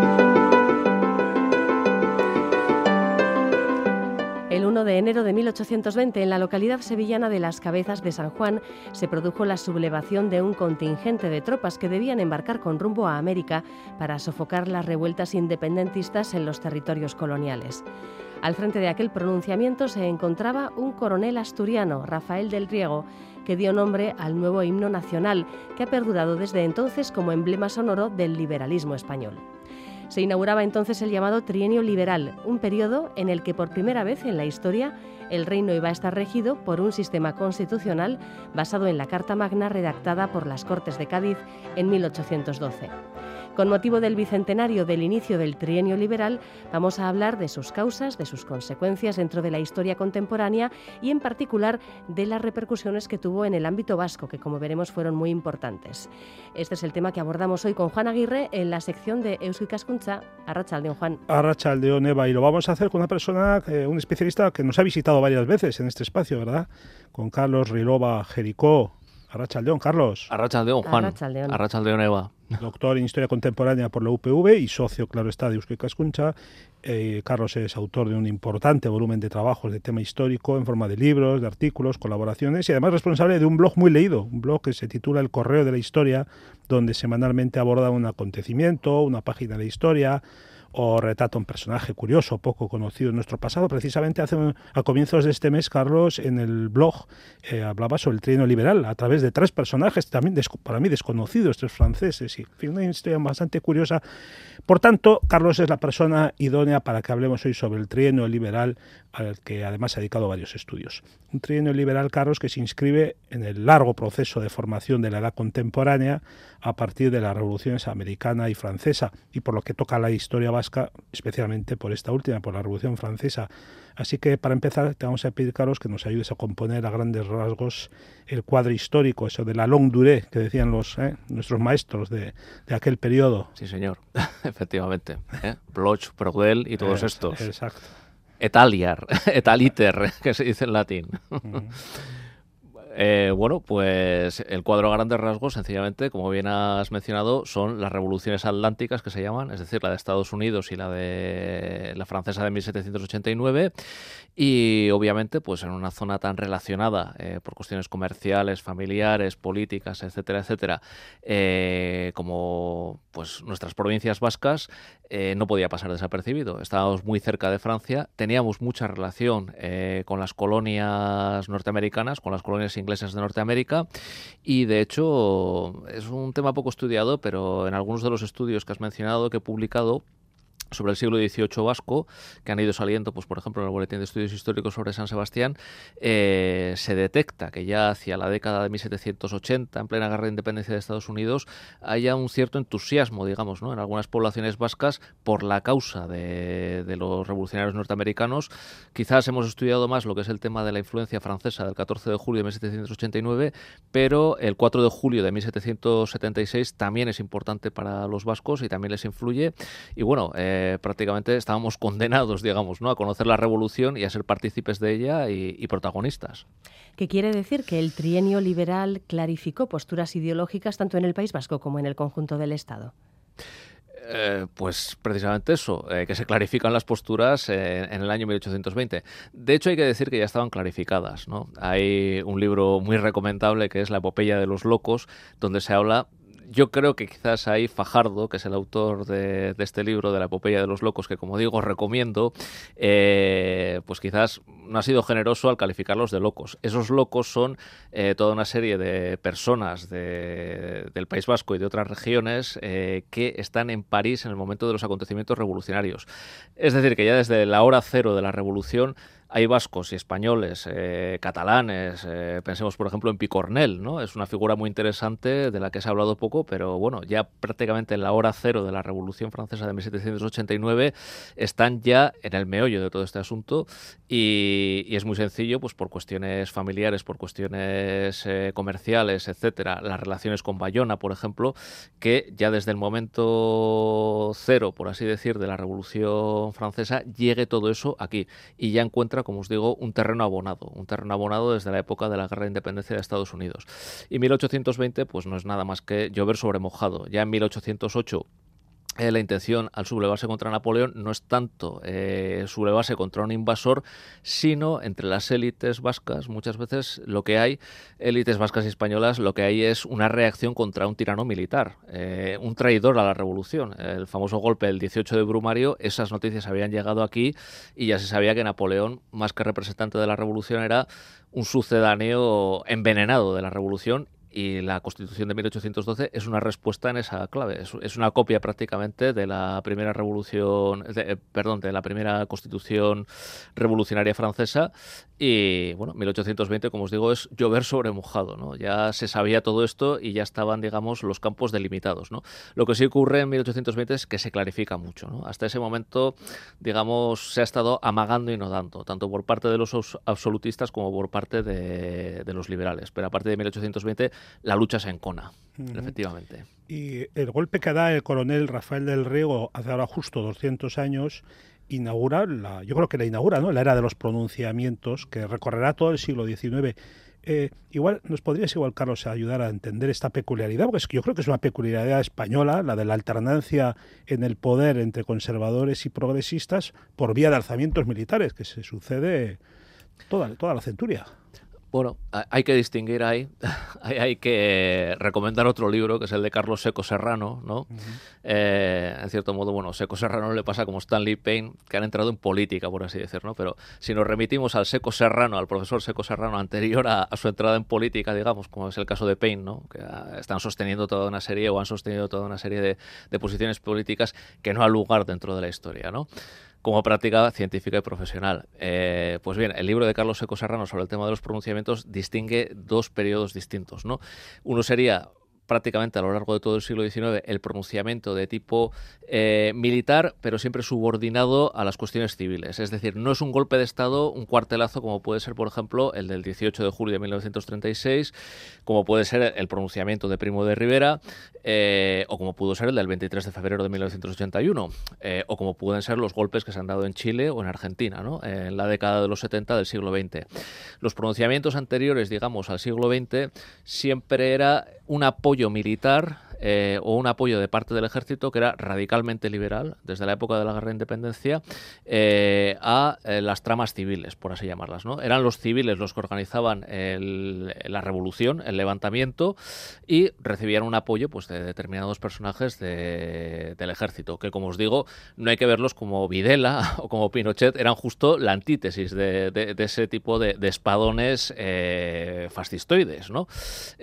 El uno de enero de mil ochocientos veinte, en la localidad sevillana de Las Cabezas de San Juan, se produjo la sublevación de un contingente de tropas que debían embarcar con rumbo a América para sofocar las revueltas independentistas en los territorios coloniales. Al frente de aquel pronunciamiento se encontraba un coronel asturiano, Rafael del Riego, que dio nombre al nuevo himno nacional, que ha perdurado desde entonces como emblema sonoro del liberalismo español. Se inauguraba entonces el llamado Trienio Liberal, un periodo en el que por primera vez en la historia el reino iba a estar regido por un sistema constitucional basado en la Carta Magna redactada por las Cortes de Cádiz en mil ochocientos doce. Con motivo del bicentenario del inicio del Trienio Liberal, vamos a hablar de sus causas, de sus consecuencias dentro de la historia contemporánea y en particular de las repercusiones que tuvo en el ámbito vasco, que como veremos fueron muy importantes. Este es el tema que abordamos hoy con Juan Aguirre en la sección de Eusko Ikaskuntza. Arratsaldeon, Juan. Arratsaldeon, Eva, y lo vamos a hacer con una persona, eh, un especialista que nos ha visitado varias veces en este espacio, ¿verdad? Con Carlos Rilova Jericó. Arratsaldeon, Carlos. Arratsaldeon, Juan. Arratsaldeon. Arratsaldeon, Eva. Doctor en Historia Contemporánea por la U P V y socio, claro está, de Eusko Ikaskuntza. Eh, Carlos es autor de un importante volumen de trabajos de tema histórico en forma de libros, de artículos, colaboraciones, y además responsable de un blog muy leído, un blog que se titula El Correo de la Historia, donde semanalmente aborda un acontecimiento, una página de historia, o retrata un personaje curioso, poco conocido en nuestro pasado. Precisamente hace un, a comienzos de este mes, Carlos, en el blog eh, hablaba sobre el trienio liberal a través de tres personajes también des, para mí desconocidos, tres franceses, y en fin, una historia bastante curiosa. Por tanto, Carlos es la persona idónea para que hablemos hoy sobre el trienio liberal, al que además ha dedicado varios estudios. Un trienio liberal, Carlos, que se inscribe en el largo proceso de formación de la edad contemporánea a partir de las revoluciones americana y francesa, y por lo que toca a la historia vasca, especialmente por esta última, por la Revolución Francesa. Así que, para empezar, te vamos a pedir, Carlos, que nos ayudes a componer a grandes rasgos el cuadro histórico, eso de la longue durée, que decían los eh, nuestros maestros de, de aquel periodo. Sí, señor, efectivamente. ¿eh? Bloch, Braudel y todos Eh, estos. Exacto. Et aliar, et aliter, que se dice en latín. Uh-huh. Eh, bueno, pues el cuadro a grandes rasgos, sencillamente, como bien has mencionado, son las revoluciones atlánticas que se llaman, es decir, la de Estados Unidos y la de la francesa de mil setecientos ochenta y nueve, y obviamente, pues en una zona tan relacionada eh, por cuestiones comerciales, familiares, políticas, etcétera, etcétera, eh, como pues nuestras provincias vascas, eh, no podía pasar desapercibido. Estábamos muy cerca de Francia, teníamos mucha relación eh, con las colonias norteamericanas, con las colonias inglesas de Norteamérica, y de hecho es un tema poco estudiado, pero en algunos de los estudios que has mencionado, que he publicado sobre el siglo dieciocho vasco, que han ido saliendo, pues por ejemplo, en el Boletín de Estudios Históricos sobre San Sebastián, eh, se detecta que ya hacia la década de mil setecientos ochenta, en plena guerra de independencia de Estados Unidos, haya un cierto entusiasmo, digamos, ¿no?, en algunas poblaciones vascas por la causa de, de los revolucionarios norteamericanos. Quizás hemos estudiado más lo que es el tema de la influencia francesa del catorce de julio de mil setecientos ochenta y nueve, pero el cuatro de julio de mil setecientos setenta y seis también es importante para los vascos y también les influye. Y bueno, eh, Eh, prácticamente estábamos condenados, digamos, ¿no?, a conocer la revolución y a ser partícipes de ella y, y protagonistas. ¿Qué quiere decir? Que el trienio liberal clarificó posturas ideológicas tanto en el País Vasco como en el conjunto del Estado. Eh, pues precisamente eso, eh, que se clarifican las posturas eh, en el año mil ochocientos veinte. De hecho, hay que decir que ya estaban clarificadas, ¿no? Hay un libro muy recomendable que es La epopeya de los locos, donde se habla. Yo creo que quizás ahí Fajardo, que es el autor de, de este libro, de La epopeya de los locos, que como digo recomiendo, eh, pues quizás no ha sido generoso al calificarlos de locos. Esos locos son eh, toda una serie de personas de, del País Vasco y de otras regiones eh, que están en París en el momento de los acontecimientos revolucionarios. Es decir, que ya desde la hora cero de la revolución hay vascos y españoles, eh, catalanes, eh, pensemos por ejemplo en Picornell, ¿no? Es una figura muy interesante de la que se ha hablado poco, pero bueno, ya prácticamente en la hora cero de la Revolución Francesa de mil setecientos ochenta y nueve están ya en el meollo de todo este asunto y, y es muy sencillo, pues por cuestiones familiares, por cuestiones eh, comerciales, etcétera, las relaciones con Bayona, por ejemplo, que ya desde el momento cero, por así decir, de la Revolución Francesa, llegue todo eso aquí y ya encuentra, como os digo, un terreno abonado, un terreno abonado desde la época de la Guerra de Independencia de Estados Unidos. Y mil ochocientos veinte, pues no es nada más que llover sobre mojado. Ya en mil ochocientos ocho Eh, la intención al sublevarse contra Napoleón no es tanto eh, sublevarse contra un invasor, sino entre las élites vascas, muchas veces lo que hay, élites vascas y españolas, lo que hay es una reacción contra un tirano militar, eh, un traidor a la revolución. El famoso golpe del dieciocho de Brumario, esas noticias habían llegado aquí y ya se sabía que Napoleón, más que representante de la revolución, era un sucedáneo envenenado de la revolución. Y la Constitución de mil ochocientos doce es una respuesta en esa clave. Es, es una copia prácticamente de la primera revolución, de, eh, perdón, de la primera Constitución revolucionaria francesa. Y bueno, mil ochocientos veinte, como os digo, es llover sobre mojado, ¿no? Ya se sabía todo esto y ya estaban, digamos, los campos delimitados, ¿no? Lo que sí ocurre en mil ochocientos veinte es que se clarifica mucho, ¿no? Hasta ese momento, digamos, se ha estado amagando y no dando, tanto por parte de los absolutistas como por parte de, de los liberales. Pero a partir de mil ochocientos veinte la lucha se encona, uh-huh. efectivamente. Y el golpe que da el coronel Rafael del Riego hace ahora justo doscientos años inaugura, la, yo creo que la inaugura, ¿no?, la era de los pronunciamientos que recorrerá todo el siglo diecinueve. Eh, igual nos podrías, igual, Carlos, ayudar a entender esta peculiaridad, porque es que yo creo que es una peculiaridad española, la de la alternancia en el poder entre conservadores y progresistas por vía de alzamientos militares, que se sucede toda, toda la centuria. Bueno, hay que distinguir ahí, hay que recomendar otro libro, que es el de Carlos Seco Serrano, ¿no? Uh-huh. Eh, en cierto modo, bueno, Seco Serrano le pasa como Stanley Payne, que han entrado en política, por así decirlo, ¿no? Pero si nos remitimos al Seco Serrano, al profesor Seco Serrano anterior a, a su entrada en política, digamos, como es el caso de Payne, ¿no? Que están sosteniendo toda una serie, o han sostenido toda una serie de, de posiciones políticas que no han lugar dentro de la historia, ¿no? Como práctica científica y profesional. Eh, pues bien, el libro de Carlos Seco Serrano sobre el tema de los pronunciamientos distingue dos periodos distintos, ¿no? Uno sería prácticamente a lo largo de todo el siglo diecinueve el pronunciamiento de tipo eh, militar, pero siempre subordinado a las cuestiones civiles. Es decir, no es un golpe de Estado, un cuartelazo, como puede ser, por ejemplo, el del dieciocho de julio de mil novecientos treinta y seis, como puede ser el pronunciamiento de Primo de Rivera, eh, o como pudo ser el del veintitrés de febrero de mil novecientos ochenta y uno, eh, o como pueden ser los golpes que se han dado en Chile o en Argentina, ¿no? En la década de los setenta del siglo veinte. Los pronunciamientos anteriores, digamos, al siglo veinte, siempre era un apoyo militar eh, o un apoyo de parte del ejército que era radicalmente liberal, desde la época de la Guerra de Independencia, eh, a eh, las tramas civiles, por así llamarlas, ¿no? Eran los civiles los que organizaban el, la revolución, el levantamiento, y recibían un apoyo, pues, de determinados personajes de, del ejército, que, como os digo, no hay que verlos como Videla o como Pinochet, eran justo la antítesis de, de, de ese tipo de, de espadones eh, fascistoides, ¿no?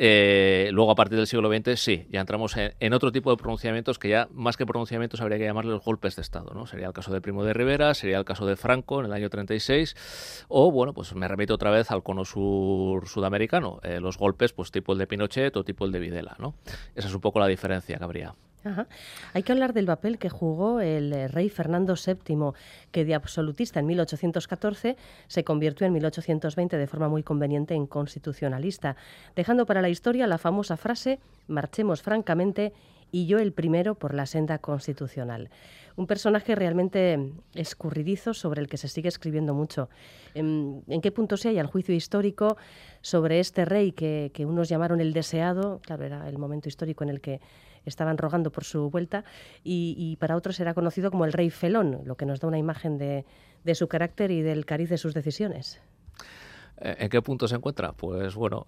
Eh, luego, a partir del siglo veinte, sí, ya entramos en, en otro tipo de pronunciamientos que ya, más que pronunciamientos, habría que llamarle los golpes de Estado, ¿no? Sería el caso de Primo de Rivera, sería el caso de Franco en el año treinta y seis, o, bueno, pues me remito otra vez al cono sur sudamericano, eh, los golpes, pues tipo el de Pinochet o tipo el de Videla, ¿no? Esa es un poco la diferencia que habría. Ajá. Hay que hablar del papel que jugó el rey Fernando séptimo, que de absolutista en mil ochocientos catorce se convirtió en mil ochocientos veinte de forma muy conveniente en constitucionalista, dejando para la historia la famosa frase «marchemos francamente y yo el primero por la senda constitucional». Un personaje realmente escurridizo sobre el que se sigue escribiendo mucho. ¿En, en qué punto se halla el juicio histórico sobre este rey que, que unos llamaron el deseado? Claro, era el momento histórico en el que estaban rogando por su vuelta, y, y para otros era conocido como el rey felón, lo que nos da una imagen de, de su carácter y del cariz de sus decisiones. ¿En qué punto se encuentra? Pues bueno,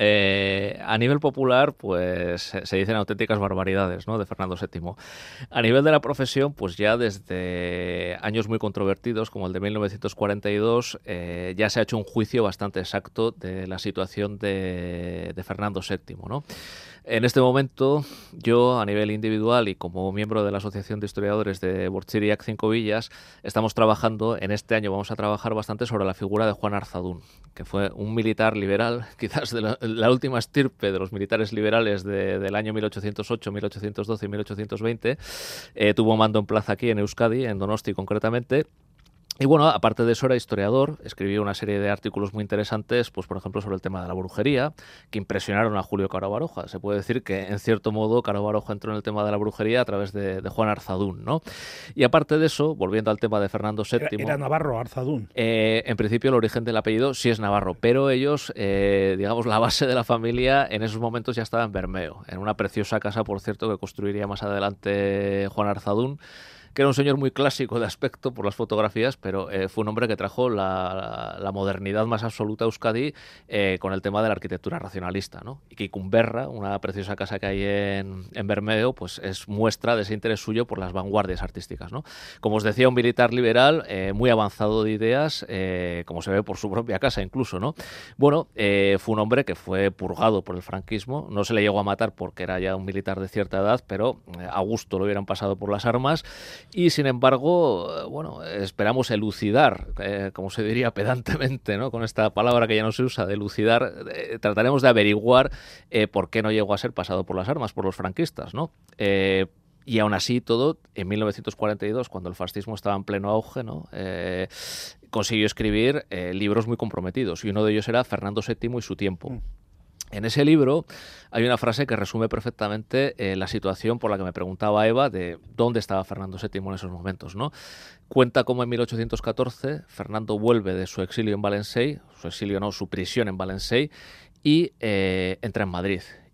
eh, a nivel popular, pues se dicen auténticas barbaridades, ¿no?, de Fernando séptimo. A nivel de la profesión, pues ya desde años muy controvertidos, como el de mil novecientos cuarenta y dos, eh, ya se ha hecho un juicio bastante exacto de la situación de, de Fernando séptimo, ¿no? En este momento, yo a nivel individual y como miembro de la Asociación de Historiadores de Bortziriac Cinco Villas, estamos trabajando, en este año vamos a trabajar bastante sobre la figura de Juan Arzadún, que fue un militar liberal, quizás de la, la última estirpe de los militares liberales de, del año mil ochocientos ocho, mil ochocientos doce y mil ochocientos veinte. Eh, tuvo mando en plaza aquí en Euskadi, en Donosti concretamente. Y bueno, aparte de eso era historiador, escribió una serie de artículos muy interesantes, pues por ejemplo sobre el tema de la brujería, que impresionaron a Julio Caro Baroja. Se puede decir que en cierto modo Caro Baroja entró en el tema de la brujería a través de, de Juan Arzadún, ¿no? Y aparte de eso, volviendo al tema de Fernando séptimo... ¿Era, era navarro Arzadún? Eh, en principio el origen del apellido sí es navarro, pero ellos, eh, digamos, la base de la familia en esos momentos ya estaba en Bermeo, en una preciosa casa, por cierto, que construiría más adelante Juan Arzadún, que era un señor muy clásico de aspecto por las fotografías, pero eh, fue un hombre que trajo la, la modernidad más absoluta a Euskadi eh, con el tema de la arquitectura racionalista, ¿no? Y que Icumberra, una preciosa casa que hay en, en Bermeo, pues es muestra de ese interés suyo por las vanguardias artísticas, ¿no? Como os decía, un militar liberal eh, muy avanzado de ideas, eh, como se ve por su propia casa incluso, ¿no? Bueno, eh, fue un hombre que fue purgado por el franquismo, no se le llegó a matar porque era ya un militar de cierta edad, pero eh, a gusto lo hubieran pasado por las armas. Y sin embargo, bueno, esperamos elucidar, eh, como se diría pedantemente, ¿no?, con esta palabra que ya no se usa, de elucidar, eh, trataremos de averiguar eh, por qué no llegó a ser pasado por las armas, por los franquistas, ¿no? Eh, y aún así todo, en mil novecientos cuarenta y dos, cuando el fascismo estaba en pleno auge, ¿no?, eh, consiguió escribir eh, libros muy comprometidos, y uno de ellos era Fernando séptimo y su tiempo. Mm. En ese libro hay una frase que resume perfectamente eh, la situación por la que me preguntaba Eva de dónde estaba Fernando séptimo en esos momentos, ¿no? Cuenta cómo en mil ochocientos catorce Fernando vuelve de su exilio en Valencey, su exilio no, su prisión en Valencey, y eh, entra en Madrid.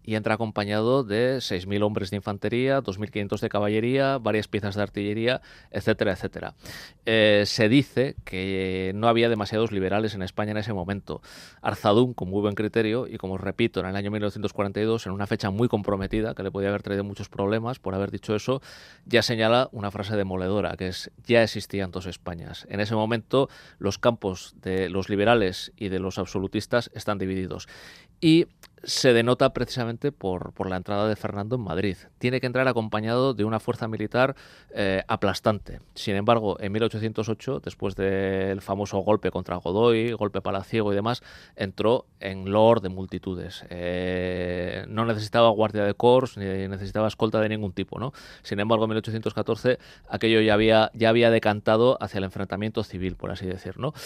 y entra acompañado de seis mil hombres de infantería, dos mil quinientos de caballería, varias piezas de artillería, etcétera, etcétera. Eh, se dice que no había demasiados liberales en España en ese momento. Arzadún, con muy buen criterio, y como os repito, en el año mil novecientos cuarenta y dos, en una fecha muy comprometida, que le podía haber traído muchos problemas por haber dicho eso, ya señala una frase demoledora, que es: ya existían dos Españas. En ese momento los campos de los liberales y de los absolutistas están divididos. Y se denota precisamente por, por la entrada de Fernando en Madrid. Tiene que entrar acompañado de una fuerza militar eh, aplastante. Sin embargo, en mil ochocientos ocho, después del famoso golpe contra Godoy, golpe palaciego y demás, entró en loor de multitudes. Eh, no necesitaba guardia de corps, ni necesitaba escolta de ningún tipo, ¿no? Sin embargo, en mil ochocientos catorce aquello ya había, ya había decantado hacia el enfrentamiento civil, por así decir, ¿no?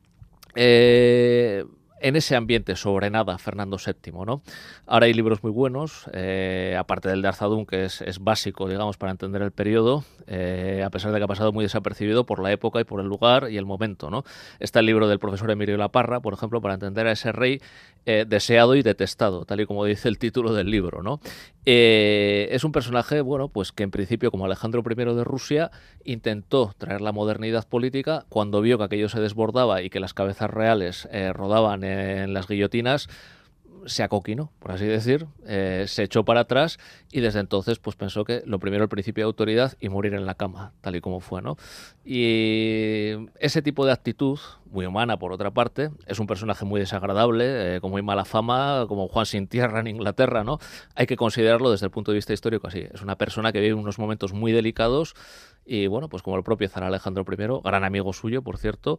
Eh... En ese ambiente sobrenada Fernando séptimo, ¿no? Ahora hay libros muy buenos, eh, aparte del de Arzadún, que es, es básico, digamos, para entender el periodo, eh, a pesar de que ha pasado muy desapercibido por la época y por el lugar y el momento, ¿no? Está el libro del profesor Emilio Laparra, por ejemplo, para entender a ese rey eh, deseado y detestado, tal y como dice el título del libro, ¿no? Eh, es un personaje, bueno, pues que en principio, como Alejandro primero de Rusia, intentó traer la modernidad política. Cuando vio que aquello se desbordaba y que las cabezas reales eh, rodaban en las guillotinas, se acoquinó, por así decir, eh, se echó para atrás y desde entonces pues pensó que lo primero el principio de autoridad y morir en la cama, tal y como fue, ¿no? Y ese tipo de actitud, muy humana por otra parte, es un personaje muy desagradable, eh, con muy mala fama, como Juan sin tierra en Inglaterra, ¿no? Hay que considerarlo desde el punto de vista histórico así. Es una persona que vive unos momentos muy delicados y, bueno, pues como el propio zar Alejandro primero, gran amigo suyo, por cierto,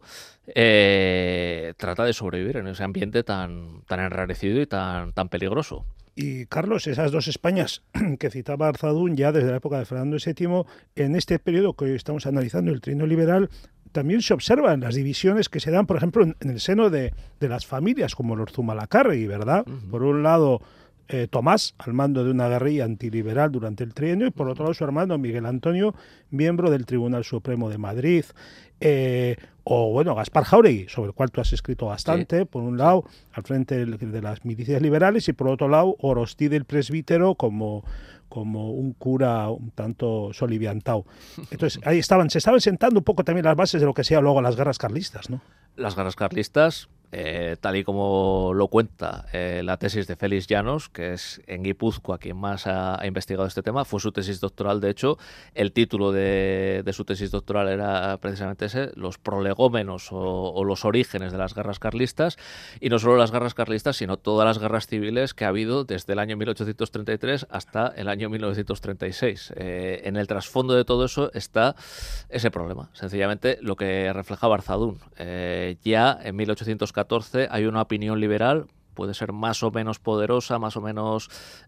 eh, trata de sobrevivir en ese ambiente tan, tan enrarecido y tan, tan peligroso. Y, Carlos, esas dos Españas que citaba Arzadún ya desde la época de Fernando séptimo, en este periodo que hoy estamos analizando, el trienio liberal, también se observan las divisiones que se dan, por ejemplo, en, en el seno de, de las familias, como los Zumalacárregui, ¿verdad? Uh-huh. Por un lado, eh, Tomás, al mando de una guerrilla antiliberal durante el trienio, y por otro lado su hermano Miguel Antonio, miembro del Tribunal Supremo de Madrid. Eh, o, bueno, Gaspar Jáuregui, sobre el cual tú has escrito bastante, sí. Por un lado, al frente de, de las milicias liberales, y por otro lado, Orostí el presbítero como, como un cura un tanto soliviantao. Entonces, ahí estaban, se estaban sentando un poco también las bases de lo que sea luego las guerras carlistas, ¿no? Las guerras carlistas, eh, tal y como lo cuenta eh, la tesis de Félix Llanos, que es en Guipúzcoa quien más ha, ha investigado este tema, fue su tesis doctoral. De hecho, el título de, de su tesis doctoral era precisamente ese, los prolegómenos o, o los orígenes de las guerras carlistas, y no solo las guerras carlistas, sino todas las guerras civiles que ha habido desde el año mil ochocientos treinta y tres hasta el año mil novecientos treinta y seis. Eh, en el trasfondo de todo eso está ese problema, sencillamente lo que reflejaba Arzadún. Eh, ya en mil ochocientos catorce hay una opinión liberal, puede ser más o menos poderosa, más o menos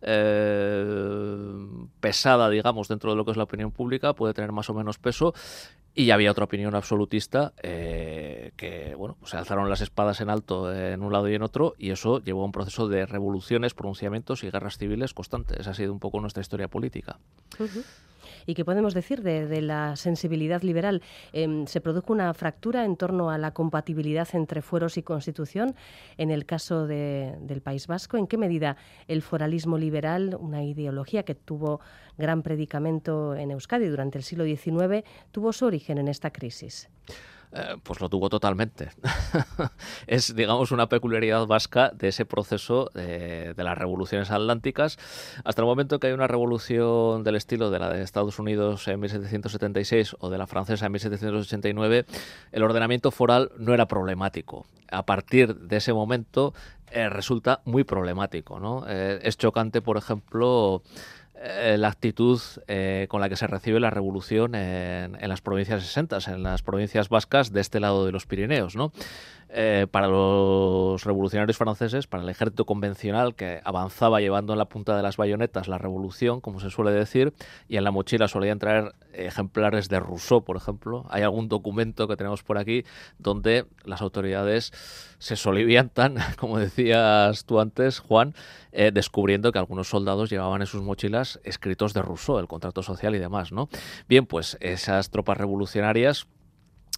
eh, pesada, digamos, dentro de lo que es la opinión pública, puede tener más o menos peso, y ya había otra opinión absolutista eh, que, bueno, pues se alzaron las espadas en alto en un lado y en otro, y eso llevó a un proceso de revoluciones, pronunciamientos y guerras civiles constantes. Esa ha sido un poco nuestra historia política. Uh-huh. ¿Y qué podemos decir de, de la sensibilidad liberal? Eh, ¿Se produjo una fractura en torno a la compatibilidad entre fueros y Constitución? En el caso de, del País Vasco, ¿en qué medida el foralismo liberal, una ideología que tuvo gran predicamento en Euskadi durante el siglo diecinueve, tuvo su origen en esta crisis? Eh, pues lo tuvo totalmente. Es, digamos, una peculiaridad vasca de ese proceso de, de las revoluciones atlánticas. Hasta el momento que hay una revolución del estilo de la de Estados Unidos en mil setecientos setenta y seis o de la francesa en mil setecientos ochenta y nueve, el ordenamiento foral no era problemático. A partir de ese momento eh, resulta muy problemático, ¿no? Eh, es chocante, por ejemplo, la actitud eh, con la que se recibe la revolución en, en las provincias sesentas, en las provincias vascas de este lado de los Pirineos, ¿no? Eh, para los revolucionarios franceses, para el ejército convencional que avanzaba llevando en la punta de las bayonetas la revolución, como se suele decir, y en la mochila solían traer ejemplares de Rousseau, por ejemplo. Hay algún documento que tenemos por aquí donde las autoridades se soliviantan, como decías tú antes, Juan, eh, descubriendo que algunos soldados llevaban en sus mochilas escritos de Rousseau, el contrato social y demás, ¿no? Bien, pues esas tropas revolucionarias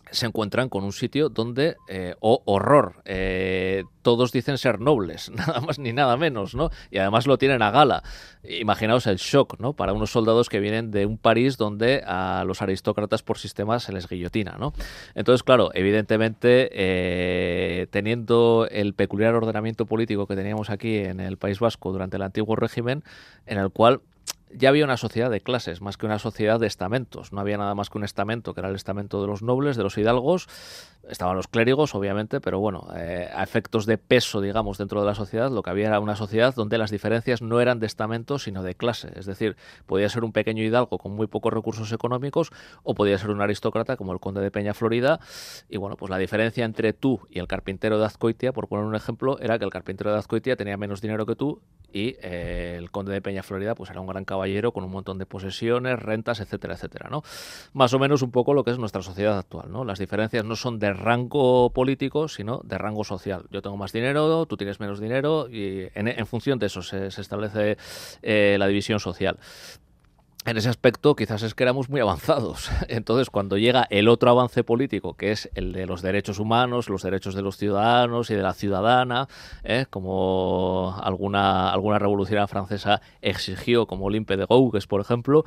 se encuentran con un sitio donde, eh, oh, horror, eh, todos dicen ser nobles, nada más ni nada menos, ¿no? Y además lo tienen a gala. Imaginaos el shock, ¿no? Para unos soldados que vienen de un París donde a los aristócratas por sistema se les guillotina, ¿no? Entonces, claro, evidentemente, eh, teniendo el peculiar ordenamiento político que teníamos aquí en el País Vasco durante el antiguo régimen, en el cual ya había una sociedad de clases, más que una sociedad de estamentos. No había nada más que un estamento, que era el estamento de los nobles, de los hidalgos. Estaban los clérigos, obviamente, pero bueno, eh, a efectos de peso, digamos, dentro de la sociedad, lo que había era una sociedad donde las diferencias no eran de estamento, sino de clase. Es decir, podía ser un pequeño hidalgo con muy pocos recursos económicos o podía ser un aristócrata como el conde de Peñaflorida. Y bueno, pues la diferencia entre tú y el carpintero de Azcoitia, por poner un ejemplo, era que el carpintero de Azcoitia tenía menos dinero que tú y eh, el conde de Peñaflorida pues era un gran caballero con un montón de posesiones, rentas, etcétera, etcétera, ¿no? Más o menos un poco lo que es nuestra sociedad actual, ¿no? Las diferencias no son de rango político, sino de rango social. Yo tengo más dinero, tú tienes menos dinero y en, en función de eso se, se establece eh, la división social. En ese aspecto quizás es que éramos muy avanzados. Entonces, cuando llega el otro avance político, que es el de los derechos humanos, los derechos de los ciudadanos y de la ciudadana, ¿eh? como alguna, alguna revolucionaria francesa exigió, como Olympe de Gouges, por ejemplo,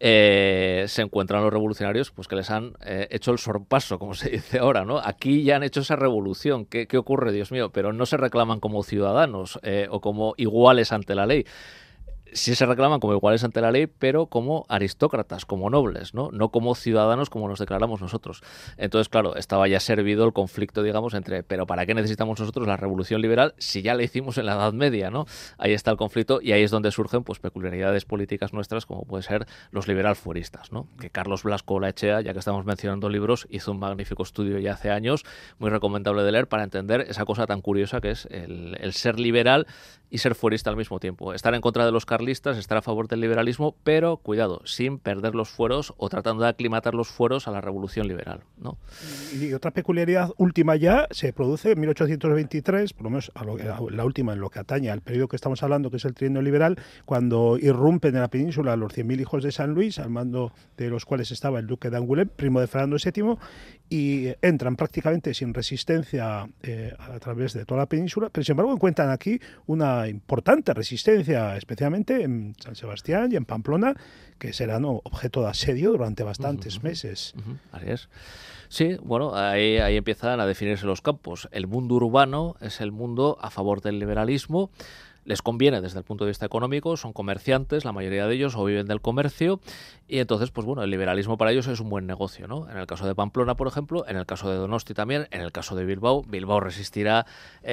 eh, se encuentran los revolucionarios pues que les han eh, hecho el sorpaso, como se dice ahora, ¿no? Aquí ya han hecho esa revolución. ¿Qué, qué ocurre, Dios mío? Pero no se reclaman como ciudadanos eh, o como iguales ante la ley. Sí se reclaman como iguales ante la ley, pero como aristócratas, como nobles, ¿no? No como ciudadanos como nos declaramos nosotros. Entonces, claro, estaba ya servido el conflicto, digamos, entre, pero ¿para qué necesitamos nosotros la revolución liberal si ya la hicimos en la Edad Media, ¿no? Ahí está el conflicto y ahí es donde surgen pues peculiaridades políticas nuestras, como puede ser los liberal fueristas, ¿no? Que Carlos Blasco Olaechea, ya que estamos mencionando libros, hizo un magnífico estudio ya hace años, muy recomendable de leer para entender esa cosa tan curiosa que es el, el ser liberal y ser fuerista al mismo tiempo. Estar en contra de los carlistas, estar a favor del liberalismo, pero, cuidado, sin perder los fueros o tratando de aclimatar los fueros a la revolución liberal, ¿no? Y otra peculiaridad última ya se produce en mil ochocientos veintitrés, por lo menos a lo, a la última en lo que atañe al periodo que estamos hablando, que es el trienio liberal, cuando irrumpen en la península los cien mil hijos de San Luis, al mando de los cuales estaba el duque de Angoulême, primo de Fernando séptimo, y entran prácticamente sin resistencia eh, a través de toda la península, pero sin embargo encuentran aquí una importante resistencia, especialmente en San Sebastián y en Pamplona, que serán objeto de asedio durante bastantes uh-huh, meses. Uh-huh, así es. Sí, bueno, ahí, ahí empiezan a definirse los campos. El mundo urbano es el mundo a favor del liberalismo. Les conviene desde el punto de vista económico, son comerciantes, la mayoría de ellos, o viven del comercio, y entonces, pues bueno, el liberalismo para ellos es un buen negocio, ¿no? En el caso de Pamplona, por ejemplo, en el caso de Donosti también, en el caso de Bilbao, Bilbao resistirá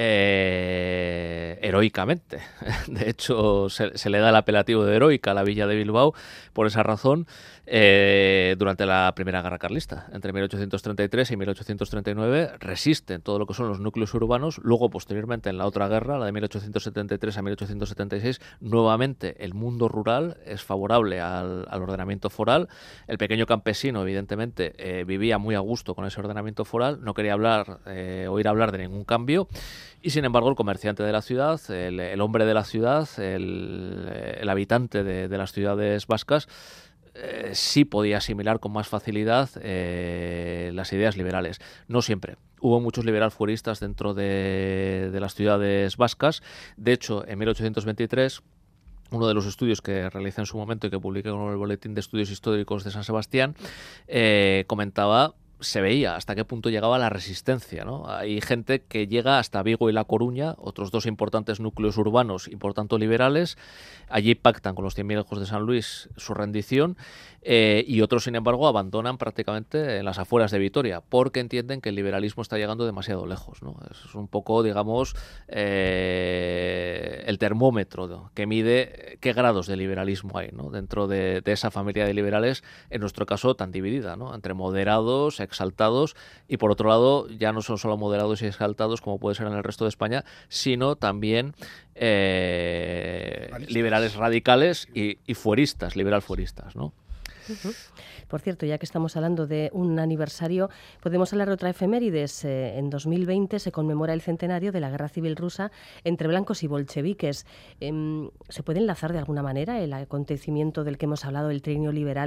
eh, heroicamente. De hecho, se, se le da el apelativo de heroica a la villa de Bilbao por esa razón eh, durante la Primera Guerra Carlista. Entre mil ochocientos treinta y tres y mil ochocientos treinta y nueve resisten todo lo que son los núcleos urbanos. Luego, posteriormente, en la otra guerra, la de mil ochocientos setenta y tres a mil ochocientos setenta y seis, nuevamente el mundo rural es favorable al, al ordenamiento foral. El pequeño campesino, evidentemente, eh, vivía muy a gusto con ese ordenamiento foral, no quería hablar, eh, oír hablar de ningún cambio, y sin embargo el comerciante de la ciudad, el, el hombre de la ciudad, el, el habitante de, de las ciudades vascas, Eh, sí podía asimilar con más facilidad eh, las ideas liberales. No siempre. Hubo muchos liberal fueristas dentro de, de las ciudades vascas. De hecho, en mil ochocientos veintitrés, uno de los estudios que realicé en su momento y que publiqué con el Boletín de Estudios Históricos de San Sebastián, eh, comentaba, se veía hasta qué punto llegaba la resistencia, ¿no? Hay gente que llega hasta Vigo y La Coruña, otros dos importantes núcleos urbanos y por tanto liberales. Allí pactan con los cien mil hijos de San Luis su rendición eh, y otros, sin embargo, abandonan prácticamente en las afueras de Vitoria porque entienden que el liberalismo está llegando demasiado lejos, ¿no? Es un poco, digamos, eh, el termómetro, ¿no?, que mide qué grados de liberalismo hay, ¿no?, dentro de, de esa familia de liberales, en nuestro caso tan dividida, ¿no?, entre moderados, exaltados, y por otro lado ya no son solo moderados y exaltados como puede ser en el resto de España, sino también eh, liberales radicales y, y fueristas, liberal fueristas, ¿no? Uh-huh. Por cierto, ya que estamos hablando de un aniversario, podemos hablar de otra efemérides. Eh, en dos mil veinte se conmemora el centenario de la Guerra Civil Rusa entre blancos y bolcheviques. Eh, ¿Se puede enlazar de alguna manera el acontecimiento del que hemos hablado, el trienio liberal,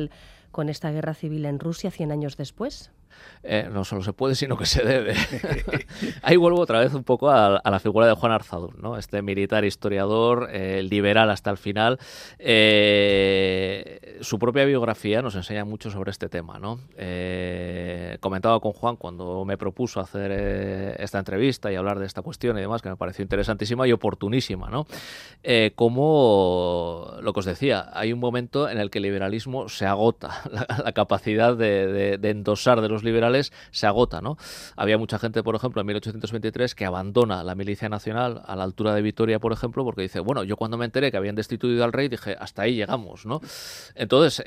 con esta guerra civil en Rusia cien años después? Eh, no solo se puede, sino que se debe. Ahí vuelvo otra vez un poco a, a la figura de Juan Arzadún, ¿no? Este militar historiador, eh, liberal hasta el final. Eh, su propia biografía nos enseña mucho sobre este tema, ¿no? Eh, comentaba con Juan cuando me propuso hacer eh, esta entrevista y hablar de esta cuestión y demás, que me pareció interesantísima y oportunísima, ¿no? Eh, como lo que os decía, hay un momento en el que el liberalismo se agota, la, la capacidad de, de, de endosar de los liberales se agota, ¿no? Había mucha gente, por ejemplo, en mil ochocientos veintitrés que abandona la milicia nacional a la altura de Vitoria, por ejemplo, porque dice, bueno, yo cuando me enteré que habían destituido al rey dije, hasta ahí llegamos, ¿no? Entonces,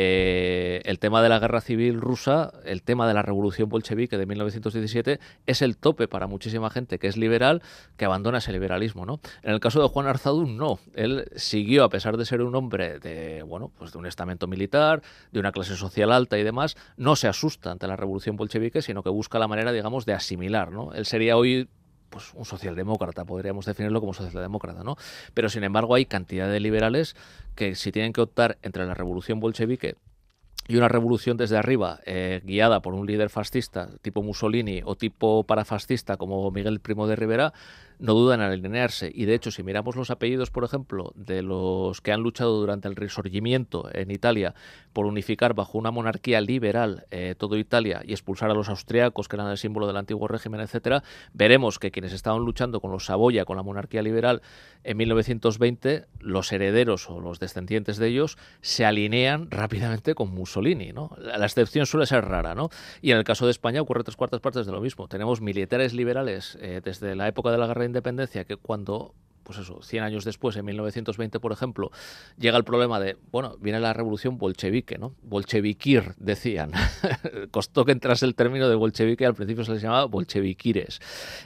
eh, el tema de la guerra civil rusa, el tema de la revolución bolchevique de mil novecientos diecisiete es el tope para muchísima gente que es liberal, que abandona ese liberalismo, ¿no? En el caso de Juan Arzadún, no. Él siguió, a pesar de ser un hombre de, bueno, pues de un estamento militar, de una clase social alta y demás, no se asusta ante la revolución bolchevique, sino que busca la manera, digamos, de asimilar, ¿no? Él sería hoy pues un socialdemócrata, podríamos definirlo como socialdemócrata, ¿no? Pero sin embargo hay cantidad de liberales que si tienen que optar entre la revolución bolchevique y una revolución desde arriba, eh, guiada por un líder fascista tipo Mussolini o tipo parafascista como Miguel Primo de Rivera, no dudan en alinearse. Y de hecho, si miramos los apellidos, por ejemplo, de los que han luchado durante el Risorgimiento en Italia por unificar bajo una monarquía liberal eh, todo Italia y expulsar a los austriacos, que eran el símbolo del antiguo régimen, etcétera, veremos que quienes estaban luchando con los Saboya, con la monarquía liberal, en mil novecientos veinte, los herederos o los descendientes de ellos se alinean rápidamente con Mussolini, ¿no? La excepción suele ser rara, ¿no? Y en el caso de España ocurre tres cuartas partes de lo mismo. Tenemos militares liberales eh, desde la época de la guerra de independencia que cuando, pues eso, cien años después, en mil novecientos veinte, por ejemplo, llega el problema de, bueno, viene la revolución bolchevique, ¿no? Bolchevikir, decían. Costó que entrase el término de bolchevique, al principio se les llamaba bolchevikires.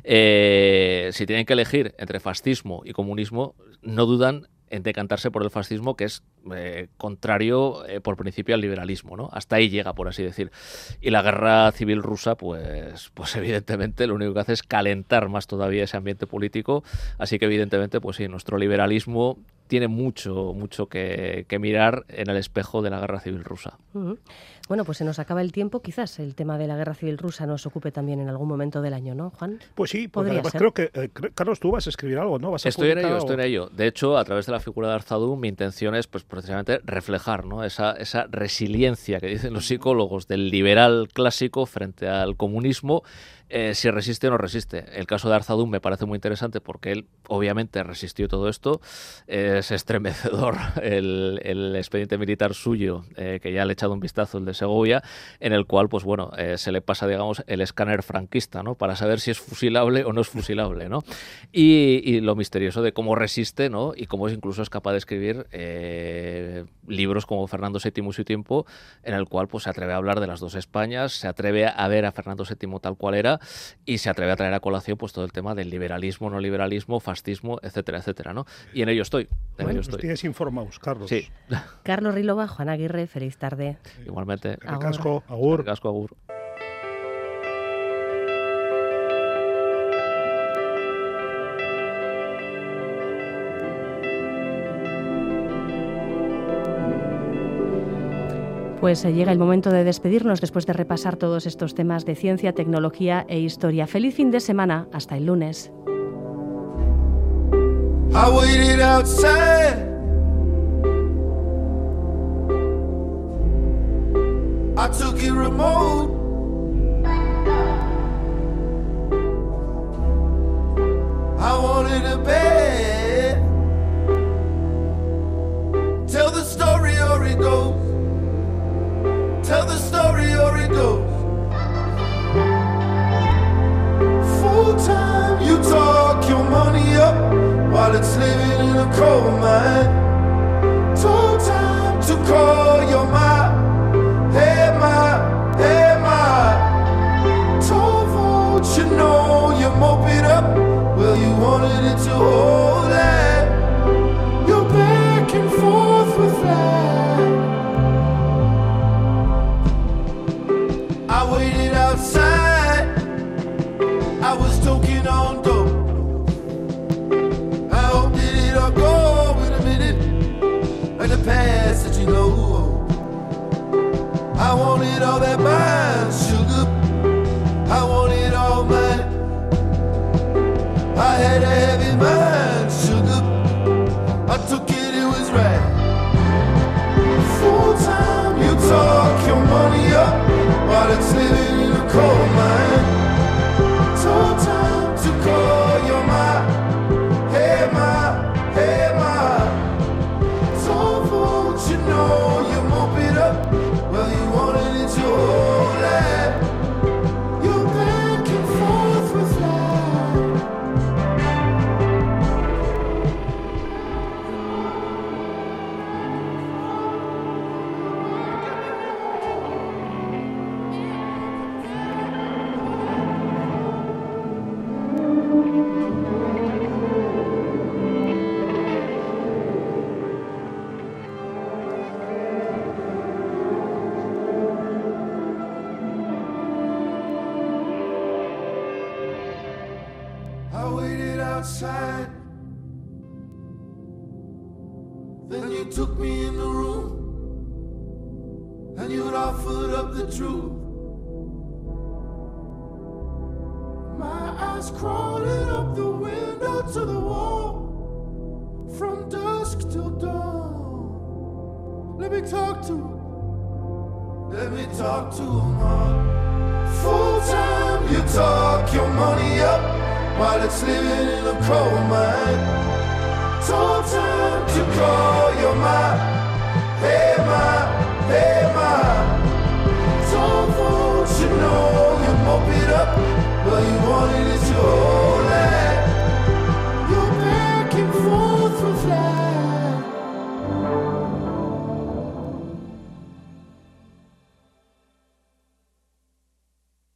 Eh, si tienen que elegir entre fascismo y comunismo, no dudan en decantarse por el fascismo, que es eh, contrario eh, por principio al liberalismo, ¿no? Hasta ahí llega, por así decir. Y la guerra civil rusa, pues, pues evidentemente lo único que hace es calentar más todavía ese ambiente político, así que evidentemente, pues sí, nuestro liberalismo tiene mucho, mucho que, que mirar en el espejo de la guerra civil rusa. Uh-huh. Bueno, pues se nos acaba el tiempo. Quizás el tema de la guerra civil rusa nos ocupe también en algún momento del año, ¿no, Juan? Pues sí, porque además ser? creo que, eh, Carlos, tú vas a escribir algo, ¿no? ¿Vas a estoy en ello, algo? estoy en ello. De hecho, a través de la figura de Arzadún, mi intención es pues precisamente reflejar, ¿no? esa, esa resiliencia que dicen los psicólogos del liberal clásico frente al comunismo, eh, si resiste o no resiste. El caso de Arzadún me parece muy interesante porque él obviamente resistió todo esto. Es estremecedor el, el expediente militar suyo, eh, que ya le he echado un vistazo, el de Segovia, en el cual, pues bueno, eh, se le pasa, digamos, el escáner franquista, ¿no? Para saber si es fusilable o no es fusilable, ¿no? Y, y lo misterioso de cómo resiste, ¿no? Y cómo incluso es capaz de escribir eh, libros como Fernando séptimo y su tiempo, en el cual pues se atreve a hablar de las dos Españas, se atreve a ver a Fernando séptimo tal cual era y se atreve a traer a colación pues todo el tema del liberalismo, no liberalismo, fascismo, etcétera, etcétera, ¿no? Y en ello estoy. En bueno, ello nos estoy. tienes informados, Carlos. Sí. Carlos Rilova, Juan Aguirre, feliz tarde. Igualmente. Casco, agur. Casco, agur. Pues llega el momento de despedirnos después de repasar todos estos temas de ciencia, tecnología e historia. Feliz fin de semana. Hasta el lunes. I waited outside. I took it remote. I wanted a bed. Tell the story or it goes. Tell the story or it goes. Full time, you talk your money up while it's living in a coal mine. Took time to call your mom. Hey ma, hey ma. Told folks you know you mope it up. Well, you wanted it to hold that. You're back and forth with that. I waited outside, I was toking on dope. I hope that it'll go in a minute, like the past that you know. side. Then you took me in the room and you'd offered up the truth. My eyes crawling up the window to the wall, from dusk till dawn. Let me talk to him. Let me talk to him all. Full time you talk your money up while it's living in a coal mine. Told time to call your ma. Hey ma, hey ma. Told folks you know you mope it up